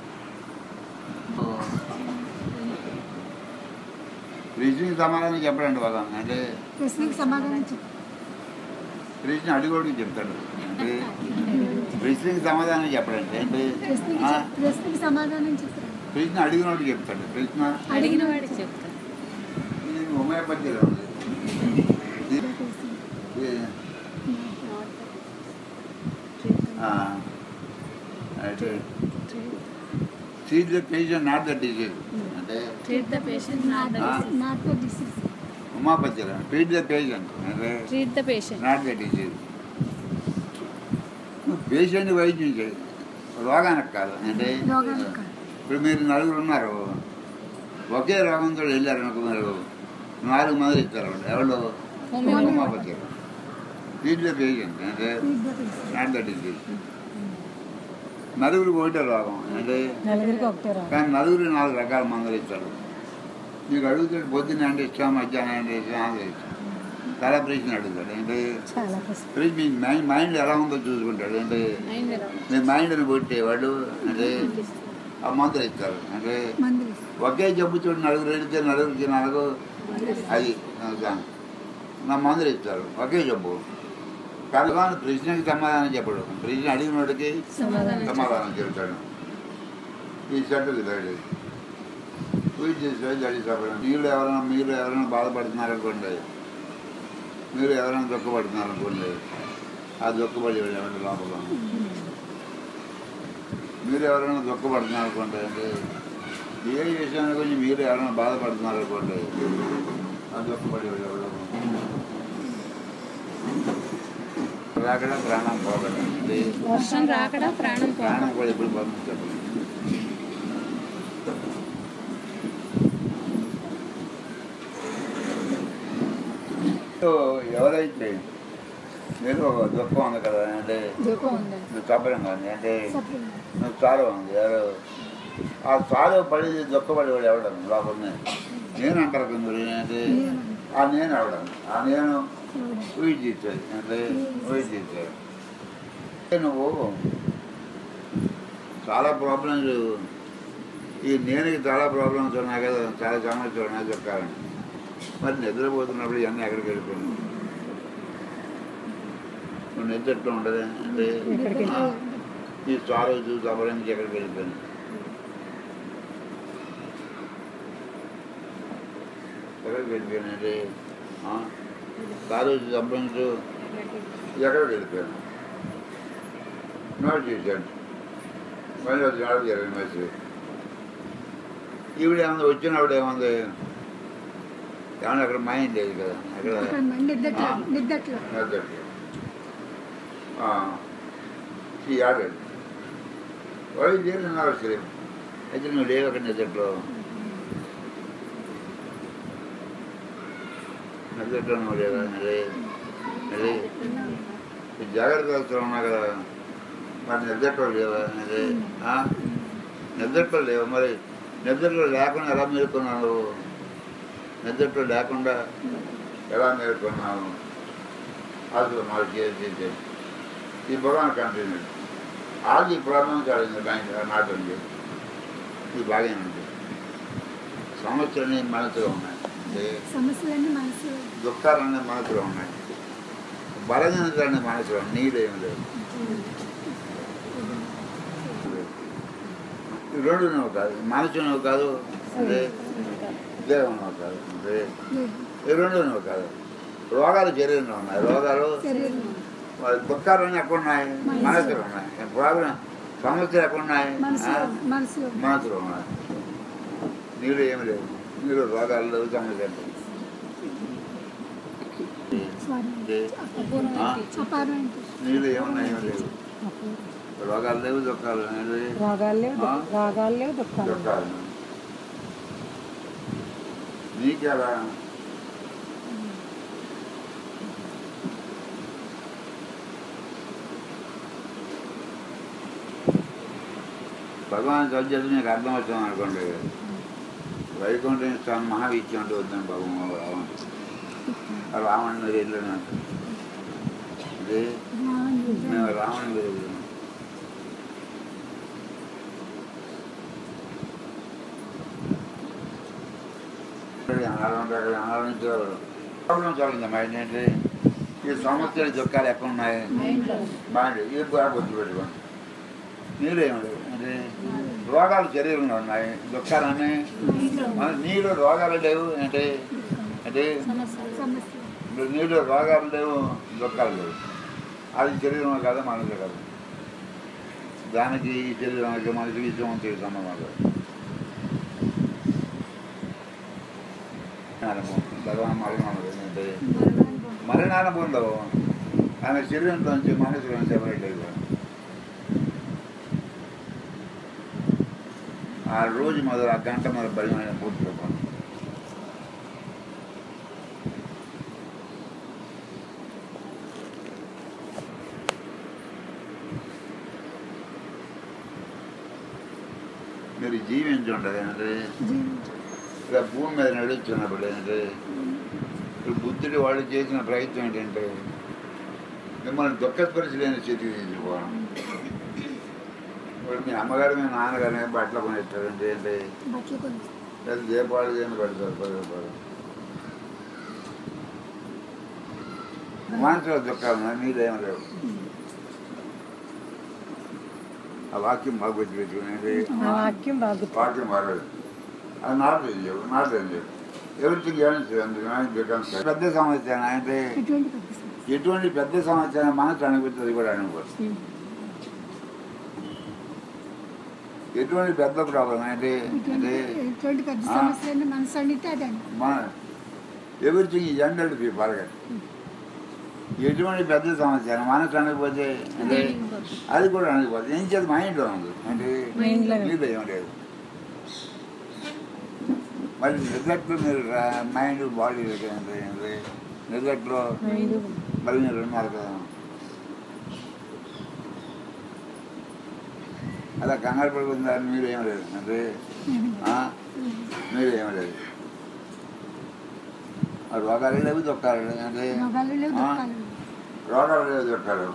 ప్రశ్నకి సమాధానం చెప్పడండి భగవాన్ అంటే ప్రశ్న అడిగోడికి చెప్తాడు అంటే ప్రశ్నకి సమాధానం చెప్పడండి అంటే ప్రశ్న అడిగినోడికి చెప్తాడు. ప్రశ్న అడిగినవాడికి చెప్తాడు. హోమియోపతిలో ఉంది. Treat the patient not the disease అంటే హోమియోపతిలో ట్రీట్ ద పేషెంట్ అంటే నాట్ ద డిసీజ్. పేషెంట్ వైద్యం చేయి రోగానికి కాదు అంటే ఇప్పుడు మీరు నలుగురు ఉన్నారు ఒకే రోగంతో వెళ్ళారు అనుకో మీరు 4 మందులు ఇస్తారు ఎవరు హోమియోపతి దీంట్లో పేషెంట్ అంటే నాట్ ద డిసీజ్. నలుగురికి ఒకటే రోగం అంటే కానీ నలుగురు 4 రకాల మందులు ఇస్తారు. మీకు అడుగుతాడు పొద్దున్న అంటే ఇష్టం మధ్యాహ్నం అంటే ఇష్టం చాలా ప్రశ్న అడుగుతాడు అంటే మీ మైండ్ ఎలా ఉందో చూసుకుంటాడు అంటే మీ మైండ్ని కొట్టేవాడు అంటే ఆ మందులు ఇస్తారు అంటే ఒకే జబ్బు చూడు నలుగురు వెళితే నలుగురికి 4 అది నా మందులు ఇస్తారు ఒకే జబ్బు కానీ ప్రశ్నకి సమాధానం చెప్పడు. ప్రశ్న అడిగినోడికి సమాధానం చెప్తాడు. ఈ సెట్ పూజ చేసే జడి చెప్పడం. మీరు ఎవరైనా బాధపడుతున్నారనుకోండి, మీరు ఎవరైనా దుఃఖపడుతున్నారనుకోండి, ఆ దుఃఖపడి వెళ్ళండి లోపల. మీరు ఎవరైనా దుఃఖపడుతున్నారనుకోండి అంటే ఏ విషయాన్ని గురించి మీరు ఎవరైనా బాధపడుతున్నారనుకోండి, ఆ దుఃఖపడి వెళ్ళడం. రాకడా ప్రాణం పోగడం. వర్షం రాకడా ప్రాణం ప్రాణం కూడా ఎప్పుడు పంపించదు. ఎవరైతే మీరు ఒక దుఃఖం ఉంది కదా అంటే నువ్వు చెప్పడంగా ఉంది అంటే నువ్వు చాలు ఉంది ఎవరు ఆ చాలు పడి దుఃఖపడి వాడు ఎవడం లోపల నేను అంటారు మీరు అంటే ఆ నేను అవడం ఆ నేను ఊహించాడు అంటే ఊహించాడు. నువ్వు చాలా ప్రాబ్లమ్స్ ఈ నేనుకి చాలా ప్రాబ్లమ్స్ ఉన్నాయి కదా, చాలా సమస్యలు ఉన్నాయి చెప్పాలని. మరి నిద్రపోతున్నప్పుడు ఇవన్నీ ఎక్కడికి వెళ్ళిపోయినావు? నువ్వు నిద్రట్లో ఉండదు అంటే ఈ చాలు చూసి అవ్వడానికి ఎక్కడికి వెళ్ళిపోయాను? ఎక్కడికి వెళ్ళిపోయాను అంటే చాలు చూసి అవ్వడానికి ఎక్కడికి వెళ్ళిపోయాను? నోట్ చేశాను. మళ్ళీ నాడు జరిగిన మెసేజ్ ఈవిడ ఏముంది, వచ్చినప్పుడు ఏముంది, ఏమన్నా అక్కడ మైండ్ లేదు కదా, అక్కడ నిద్రట్లో ఈ ఆడాడు వాడు చేస్తున్నారు సరే. అయితే నువ్వు లేవు అక్కడ నిద్రట్లో నువ్వు లేదా అది జాగ్రత్తగా ఉన్నా కదా, మరి నిద్రట్లో లేవా అది నిద్రట్లో లేవు. మరి నిద్రలో లేకుండా ఎలా మేలుకున్నావు? నిద్రలో లేకుండా ఎలా మేలుకున్నావు? అది మాకు చేసేది ఈ Bhagavan continue all the problems are in the mind not only. ఇది బాగానే ఉంది. సమస్యలన్నీ మనసులో ఉన్నాయి, దుఃఖాలన్నీ మనసులో ఉన్నాయి, బలహీనతలన్నీ మనసులో, నీళ్ళేమి లేవు. రెండు నువ్వు కాదు, మనసు నువ్వు కాదు, అంటే దేహం నువ్వు కాదు, అంటే రెండు నువ్వు కాదు. రోగాలు శరీరంలో ఉన్నాయి, రోగాలు దుఃఖాలన్నీ ఎక్కడున్నాయి? మనసులో ఉన్నాయి. ప్రాబ్లం సమస్యలు ఎక్కడున్నాయి? మనసులో ఉన్నాయి. నీళ్ళు ఏమి లేవు, నీళ్ళు రోగాలు లేవు, సమస్యలు నీళ్ళు ఏమున్నాయి? ఏమి లేవు, రోగాలు లేవు, దుఃఖాలు దుఃఖాలు. నీకెలా భగవాన్ సబ్జెక్టు నీకు అర్థం వచ్చాం అనుకోండి, వైకుంఠం ఇస్తాను మహావిత్యం అంటే వద్దాం బాబు రావణ్ మీరు వెళ్ళినట్టు ఇది మేము రావణ్ మీరు వెళ్ళాము. ప్రాబ్లమ్స్ అవుతుంది మైండ్ ఏంటి? ఈ సమస్యలు దుఃఖాలు ఎక్కడ ఉన్నాయి? మైండ్ ఇది బాగా గుర్తుపెట్టుకోండి. నీళ్ళు ఏమి లేవు అంటే రోగాలు శరీరంలో ఉన్నాయి, దుఃఖాలన్నీ మన నీళ్ళు రోగాలు లేవు అంటే అంటే నీళ్ళు రోగాలు లేవు, దుఃఖాలు లేవు. అది శరీరంలో కాదు, మనసులో కాదు. దానికి ఈ శరీరానికి మనసుకి జీవంతికి సంబంధం లేదు. భగవాన్ మరణం ఏంటంటే మరణానుభవంలో ఆయన శరీరంతో నుంచి మనసులో సెపరేట్ అయిపోయాడు. ఆ రోజు మొదలు ఆ గంట మొదలు బలమైన పూర్తిగా మీరు జీవించుంటారు. అంటే ఇక భూమి మీద నడుస్తున్నప్పుడు ఏంటంటే ఇప్పుడు బుద్ధుడి వాళ్ళు చేసిన ప్రయత్నం ఏంటంటే మిమ్మల్ని దుఃఖపరిచలేని స్థితికి తీసుకోవడం. ఇప్పుడు మీ అమ్మగారు మీ నాన్నగారు బట్టలు కొనిస్తారంటే ఏంటి? లేదా దీపావళి ఏమి పెడతారు 10 రూపాయలు. మనసులో దుఃఖాలు మీరేమో లేవు. ఆ వాక్యం బాగా గుర్తు పెట్టుకునేది. వాక్యం బాగా అది నాట్ తెలియదు ఎవరికి పెద్ద సమస్య అంటే ఎటువంటి పెద్ద సమస్య? ఎటువంటి పెద్ద సమస్య మనసు అనిపిస్తుంది కూడా అనుకోవచ్చు. ఎటువంటి పెద్ద ప్రాబ్లం అంటే ఎటువంటి పెద్ద సమస్య అంటే మనసు అడిగితే అదే మన ఎవ్రీథింగ్ ఈ జనరల్ పీపుల్ ఎటువంటి పెద్ద సమస్య మనసు అనకపోతే అంటే అది కూడా అనకపోతే ఏం చేత మైండ్లో ఉంది అంటే మీలో ఏం లేదు. మరి నిజట్లో మీరు మైండ్ బాడీ నిజట్లో మరి మీరు ఉన్నారు కదా, అలా కంగారు పడుకుందారు మీరు ఏం లేదు అంటే మీరు ఏం లేదు. రోగాలు లేవు దొక్కాలు అంటే రోగాలు లేవు దొక్కాలు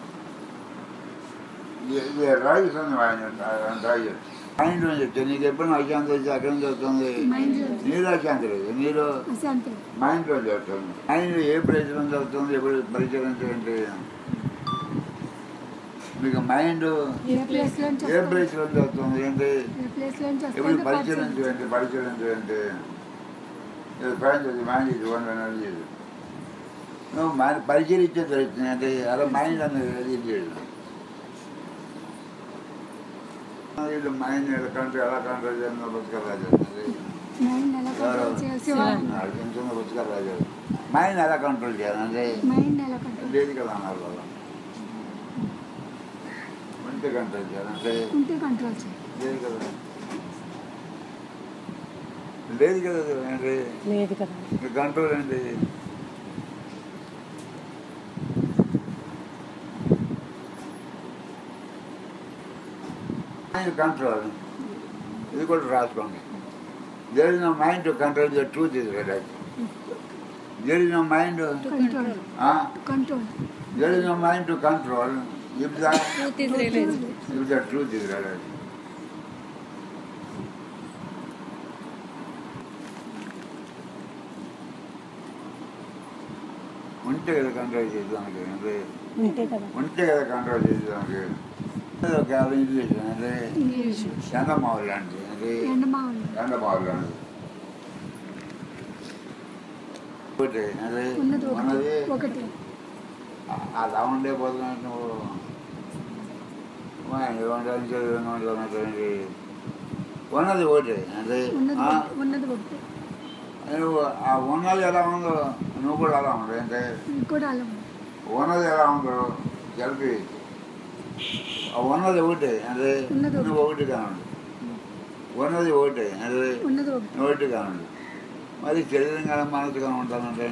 ఇది రైస్ ఉంది మైండ్ అని చెప్తే నీకు ఎప్పుడు అశాంతి వచ్చి అక్కడి నుంచి వస్తుంది. నీరు అశాంతి లేదు, నీరు మైండ్లో వస్తుంది. మైండ్ ఏ ప్లేస్ నుంచి వస్తుంది ఎప్పుడు పరిచయించండి. మీకు మైండ్ ఏ ప్లేస్ నుంచి వస్తుంది ఏంటి ఎప్పుడు పరిశీలించండి మైండ్ ఇది వన్ ఎనర్జీ నువ్వు పరిశీలించే తెలుస్తుంది అంటే అలా మైండ్ అనేది చేయదు. వీళ్ళు మైండ్ ఎలా కంట్రోల్ చేయాలి పుస్తకాలు రాజారు పుస్తకాలు రాజారు మైండ్ ఎలా కంట్రోల్ చేయాలంటే లేదు కదా అన్నారు వాళ్ళు. ఉంటే కంట్రోల్ చేయాలంటే లేదు కదా లేదు కదా అంటే కంట్రోల్ ఏంటి మైండ్ కంట్రోల్ ఇది కూడా రాసుకోండి. There is no mind to control, the truth is right. There is no mind to control. There is no mind to control if the truth is realized. If the truth is realized. ఉంటే కదా control చేద్దానికి ఉంటే కదా control చేద్దానికి English అంటే ఎండమావులు లాంటిది అంటే ఎండమావులు లాంటిది ఒకటి అదే ఉన్నది అలా ఉండే పోతున్నట్టు నువ్వు ఉన్నది ఒకటి అంటే నువ్వు ఆ ఉన్నది ఎలా ఉందో నువ్వు కూడా అలా ఉండవు అంటే ఉన్నది ఎలా ఉందో కలిపి ఉన్నది ఒకటి అంటే నువ్వు ఒకటి కానుండు ఉన్నది ఒకటి అంటే నువ్వు ఒకటి కానుండు. మరి శరీరంగా మనసుగా ఉంటానంటే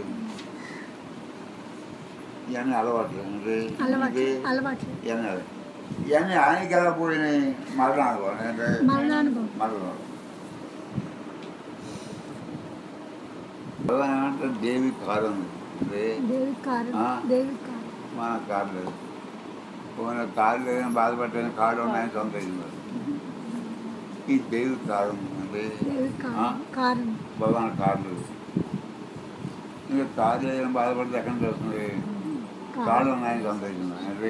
ఇవన్నీ అలవాట్లు అంటే ఇవన్నీ ఆయనకి ఎలా పోయినాయి మరణానుభవం అంటే మరణం అంటే దేవి కారం అంటే మన కారు లేదు కారు లేదని బాధపడ్డాను కారు ఉన్నాయని సొంత ఈ దేవి కారం అంటే భగవాన్ కారు లేదు. ఇంకా కారు లేదని బాధపడితే ఎక్కడి నుంచి వస్తుంది కాళ్ళు ఉన్నాయని సొంత అంటే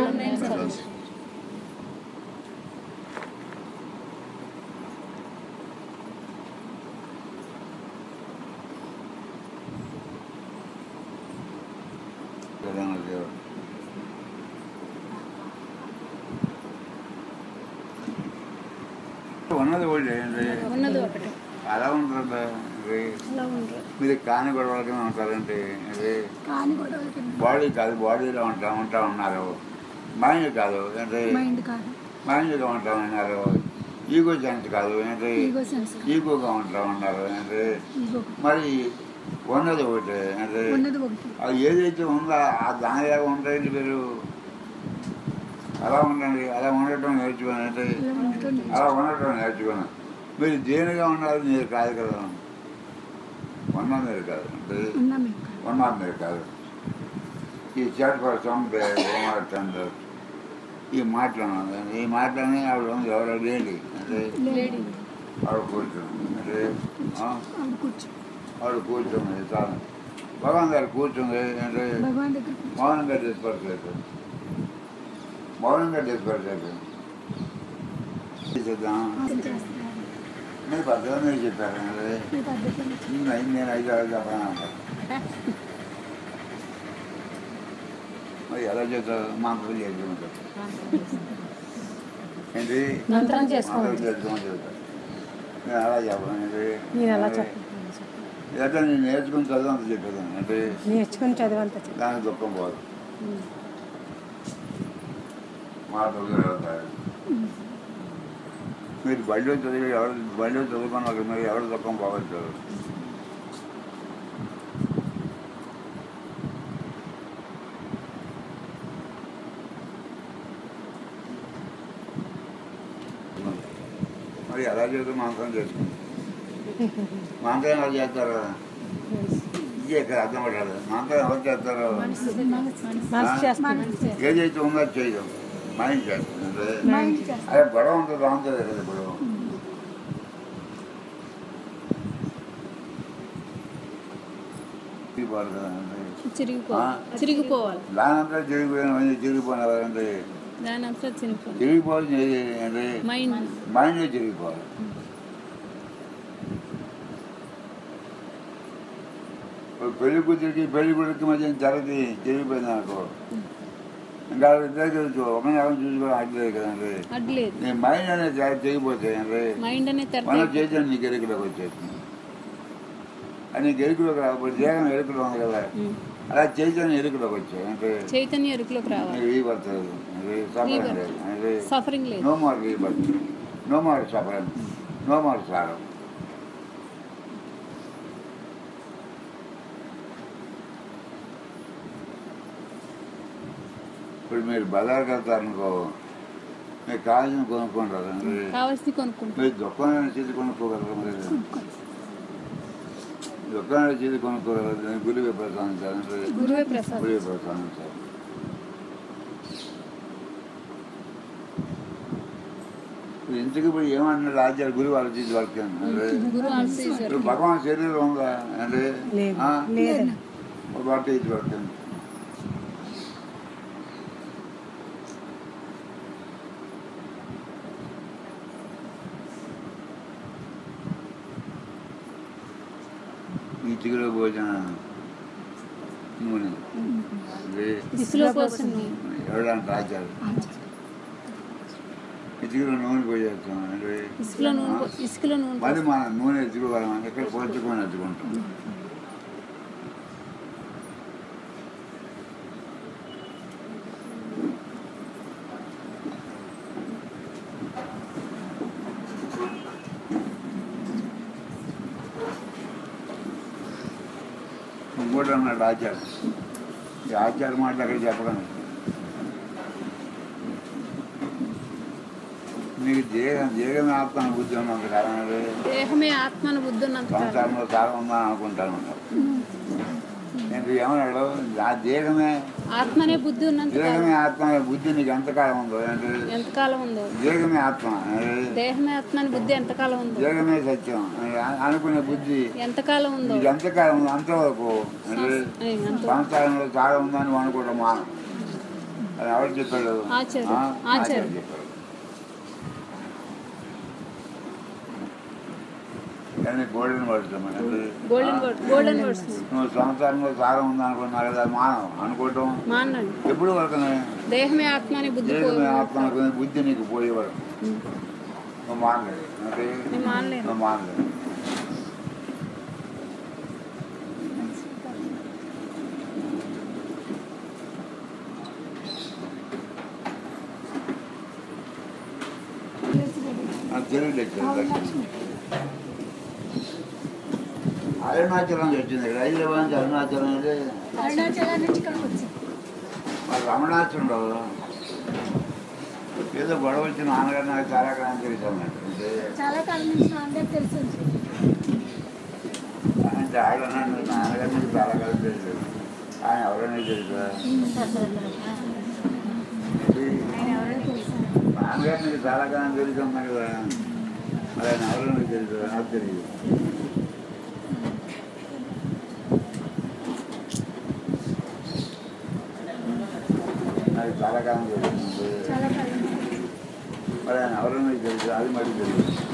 ఉన్నది ఒకటి అలా ఉంటుంది. మీరు కాని గొడవలకి ఉంటారంటే అది బాడీ కాదు బాడీలో ఉంటా ఉన్నారు మైండ్ కాదు అంటే మైండ్గా ఉంటా ఉన్నారు ఈగో సెన్స్ కాదు అంటే ఈగోగా ఉంటా ఉన్నారు అంటే మరి ఉన్నది ఒకటి అంటే అది ఏదైతే ఉందో ఆ దానిలాగా ఉంటాయండి మీరు అలా ఉండండి అలా ఉండటం నేర్చుకోండి అంటే అలా ఉండటం నేర్చుకోండి. మీరు దేనిగా ఉన్నారు మీరు కాదు కదా ఉన్నా మీరు కాదు అంటే ఉన్నా మీరు కాదు. ఈ చెట్ కోసం ఈ మాటలని ఆవిడ ఉంది ఎవరో లేడీ అంటే ఆవిడ కూర్చుంది అంటే ఆవిడ కూర్చుంది చాలా భగవాన్ గారు కూర్చుంది అంటే మౌనంగా డిస్పర్స్ మౌనంగా డిస్పర్స్ చేద్దాం మీరు పద్ధతిగా మీరు చెప్పారు మీ పద్ధతిలో నేను 5 చెప్పాను అంటారు. మరి ఎలా చేస్తారు మంత్రం చేసుకుంటారు ఏంటి మంత్రం చేసుకోండి. మంత్రం చేసుకోమని చెప్తారు. నేను అలా చెప్పాను ఏంటి నేను ఎలా చెప్పాను లేదా నేను నేర్చుకుని చదువు అంత చెప్పేదాన్ని అంటే నేర్చుకుని చదివంత దానికి దుఃఖం పోదు మాటలు జరుగుతాయి. మీరు బడిలో చదివి బడిలో చదువుకున్న వాళ్ళు మీరు ఎవరు దుఃఖం పోవచ్చు. మరి ఎలా చేస్తే మంత్రం చేసుకుంటాం. మంత్రం ఎవరు చేస్తారు ఇదే ఇక్కడ అర్థం పడాలి. మంత్రం ఎవరు చేస్తారు మనసు చేస్తాను. ఏదైతే ఉందో అది చేయడం మైండ్ చేస్తుంది. మైండ్ చేస్తాం. అదే గొడవ ఉంటుంది బాగుంటుంది కదా ఇప్పుడు చిరిగిపోవాలి. దానంతా చిరిగిపోయినారంటే దానంతా చిరిగిపోవాలి అంటే మైండ్ చిరిగిపోవాలి. పెళ్లి కూతురికి పెళ్లి కొడుకు మధ్య జరగది చిరిగిపోయింది అనుకో ఇంకా ఇద్దరు ఒకరిని ఎవరిని చూసుకోవడం అడ్లేదు కదండి. నీ మైండ్ అనేది తెగిపోతాయి అంటే మన చైతన్యం నీకు ఎరుకులోకి వచ్చేస్తుంది. అది నీకు ఎరుకులోకి రాకపోతే దేహం ఎరుకులో ఉంది కదా అలా చైతన్యం ఎరుకులోకి వచ్చాయి అంటే చైతన్య ఎరుకులోకి రావాలి. వీపడుతుంది సఫరింగ్ లేదు. నో మోర్ వీపడుతు no more suffering no more సారం. ఇప్పుడు మీరు బజార్కి వెళ్తారనుకో మీకు కావాల్సిన కొనుక్కుంటారు మీరు దుఃఖమైన చీజ్ కొనుక్కోగలరు. మరి దుఃఖమైన చీజ్ కొనుక్కోగలరు. గురువే ప్రసాదించారు. గురువే ప్రసాదించారు. ఇంటికి పోయి ఏమంటున్నారు రాజ్యాలు గురువు ఆలోచించి వాళ్ళకి ఇప్పుడు భగవాన్ శరీరం ఉందా అంటే వాటి ఇది పడుతుంది. ఇటుకలో భోజన నూనె ఎవరంటే రాజ్యాలు ఇటుకలో నూనె పోయేస్తాం అంటే మళ్ళీ మన నూనె ఎత్తుకోగలం ఎక్కడ పోల్చుకొని ఎత్తుకుంటాం. ఇంకోటి అన్నాడు ఆచార్య. ఈ ఆచార్య మాటలు అక్కడ చెప్పడం నీకు దేహమే ఆత్మ బుద్ధి ఉన్నంత కాలం సంసారంలో సారం ఉందని అనుకుంటాను. నేను ఏమన్నాడు ఆ దేహమే బుద్ధి ఉన్నంత దేహమే ఆత్మ బుద్ధి నీకు ఎంతకాలం ఉందో అంటే దేహమే ఆత్మ బుద్ధి ఎంతకాలం ఉందో దేహమే సత్యం అనుకునే బుద్ధి ఎంతకాలం ఉందో నీకు ఎంతకాలం ఉంది అంతవరకు సంసారంలో సారం ఉందని అనుకోవడం మానం. అది ఎవరు చెప్పాడు ఆచార్య చెప్పాడు. కానీ గోల్డెన్ వర్డ్స్ నువ్వు సంసారంలో సారం ఉంది అనుకున్నావు కదా మానవ అనుకోవటం ఎప్పుడు వరకు దేహమే ఆత్మ బుద్ధి అనుకునే బుద్ధి నీకు పోయేవాడు నువ్వు మానలేదు అంటే నువ్వు మానలేదు. తెలియలేదు అరుణాచలం వచ్చింది. హైదరాబాద్ నుంచి అరుణాచలం అంటే మరి రమణాచలంలో ఏదో గొడవ వచ్చి నాన్నగారు నాకు చాలా కాలం తెలిసామన్నట్టు అంటే ఆయన నాన్నగారు నీకు చాలా కాలం తెలుసు ఆయన ఎవరైనా తెలుసా నాన్నగారు నీకు చాలా కాలం తెలుసమ్మా కదా మరి ఆయన ఎవరైనా తెలుసు నాకు తెలియదు. చాలా కాలం తెలుస్తుంది మరి ఆయన ఎవరైనా తెలుసు అది మరి తెలియదు.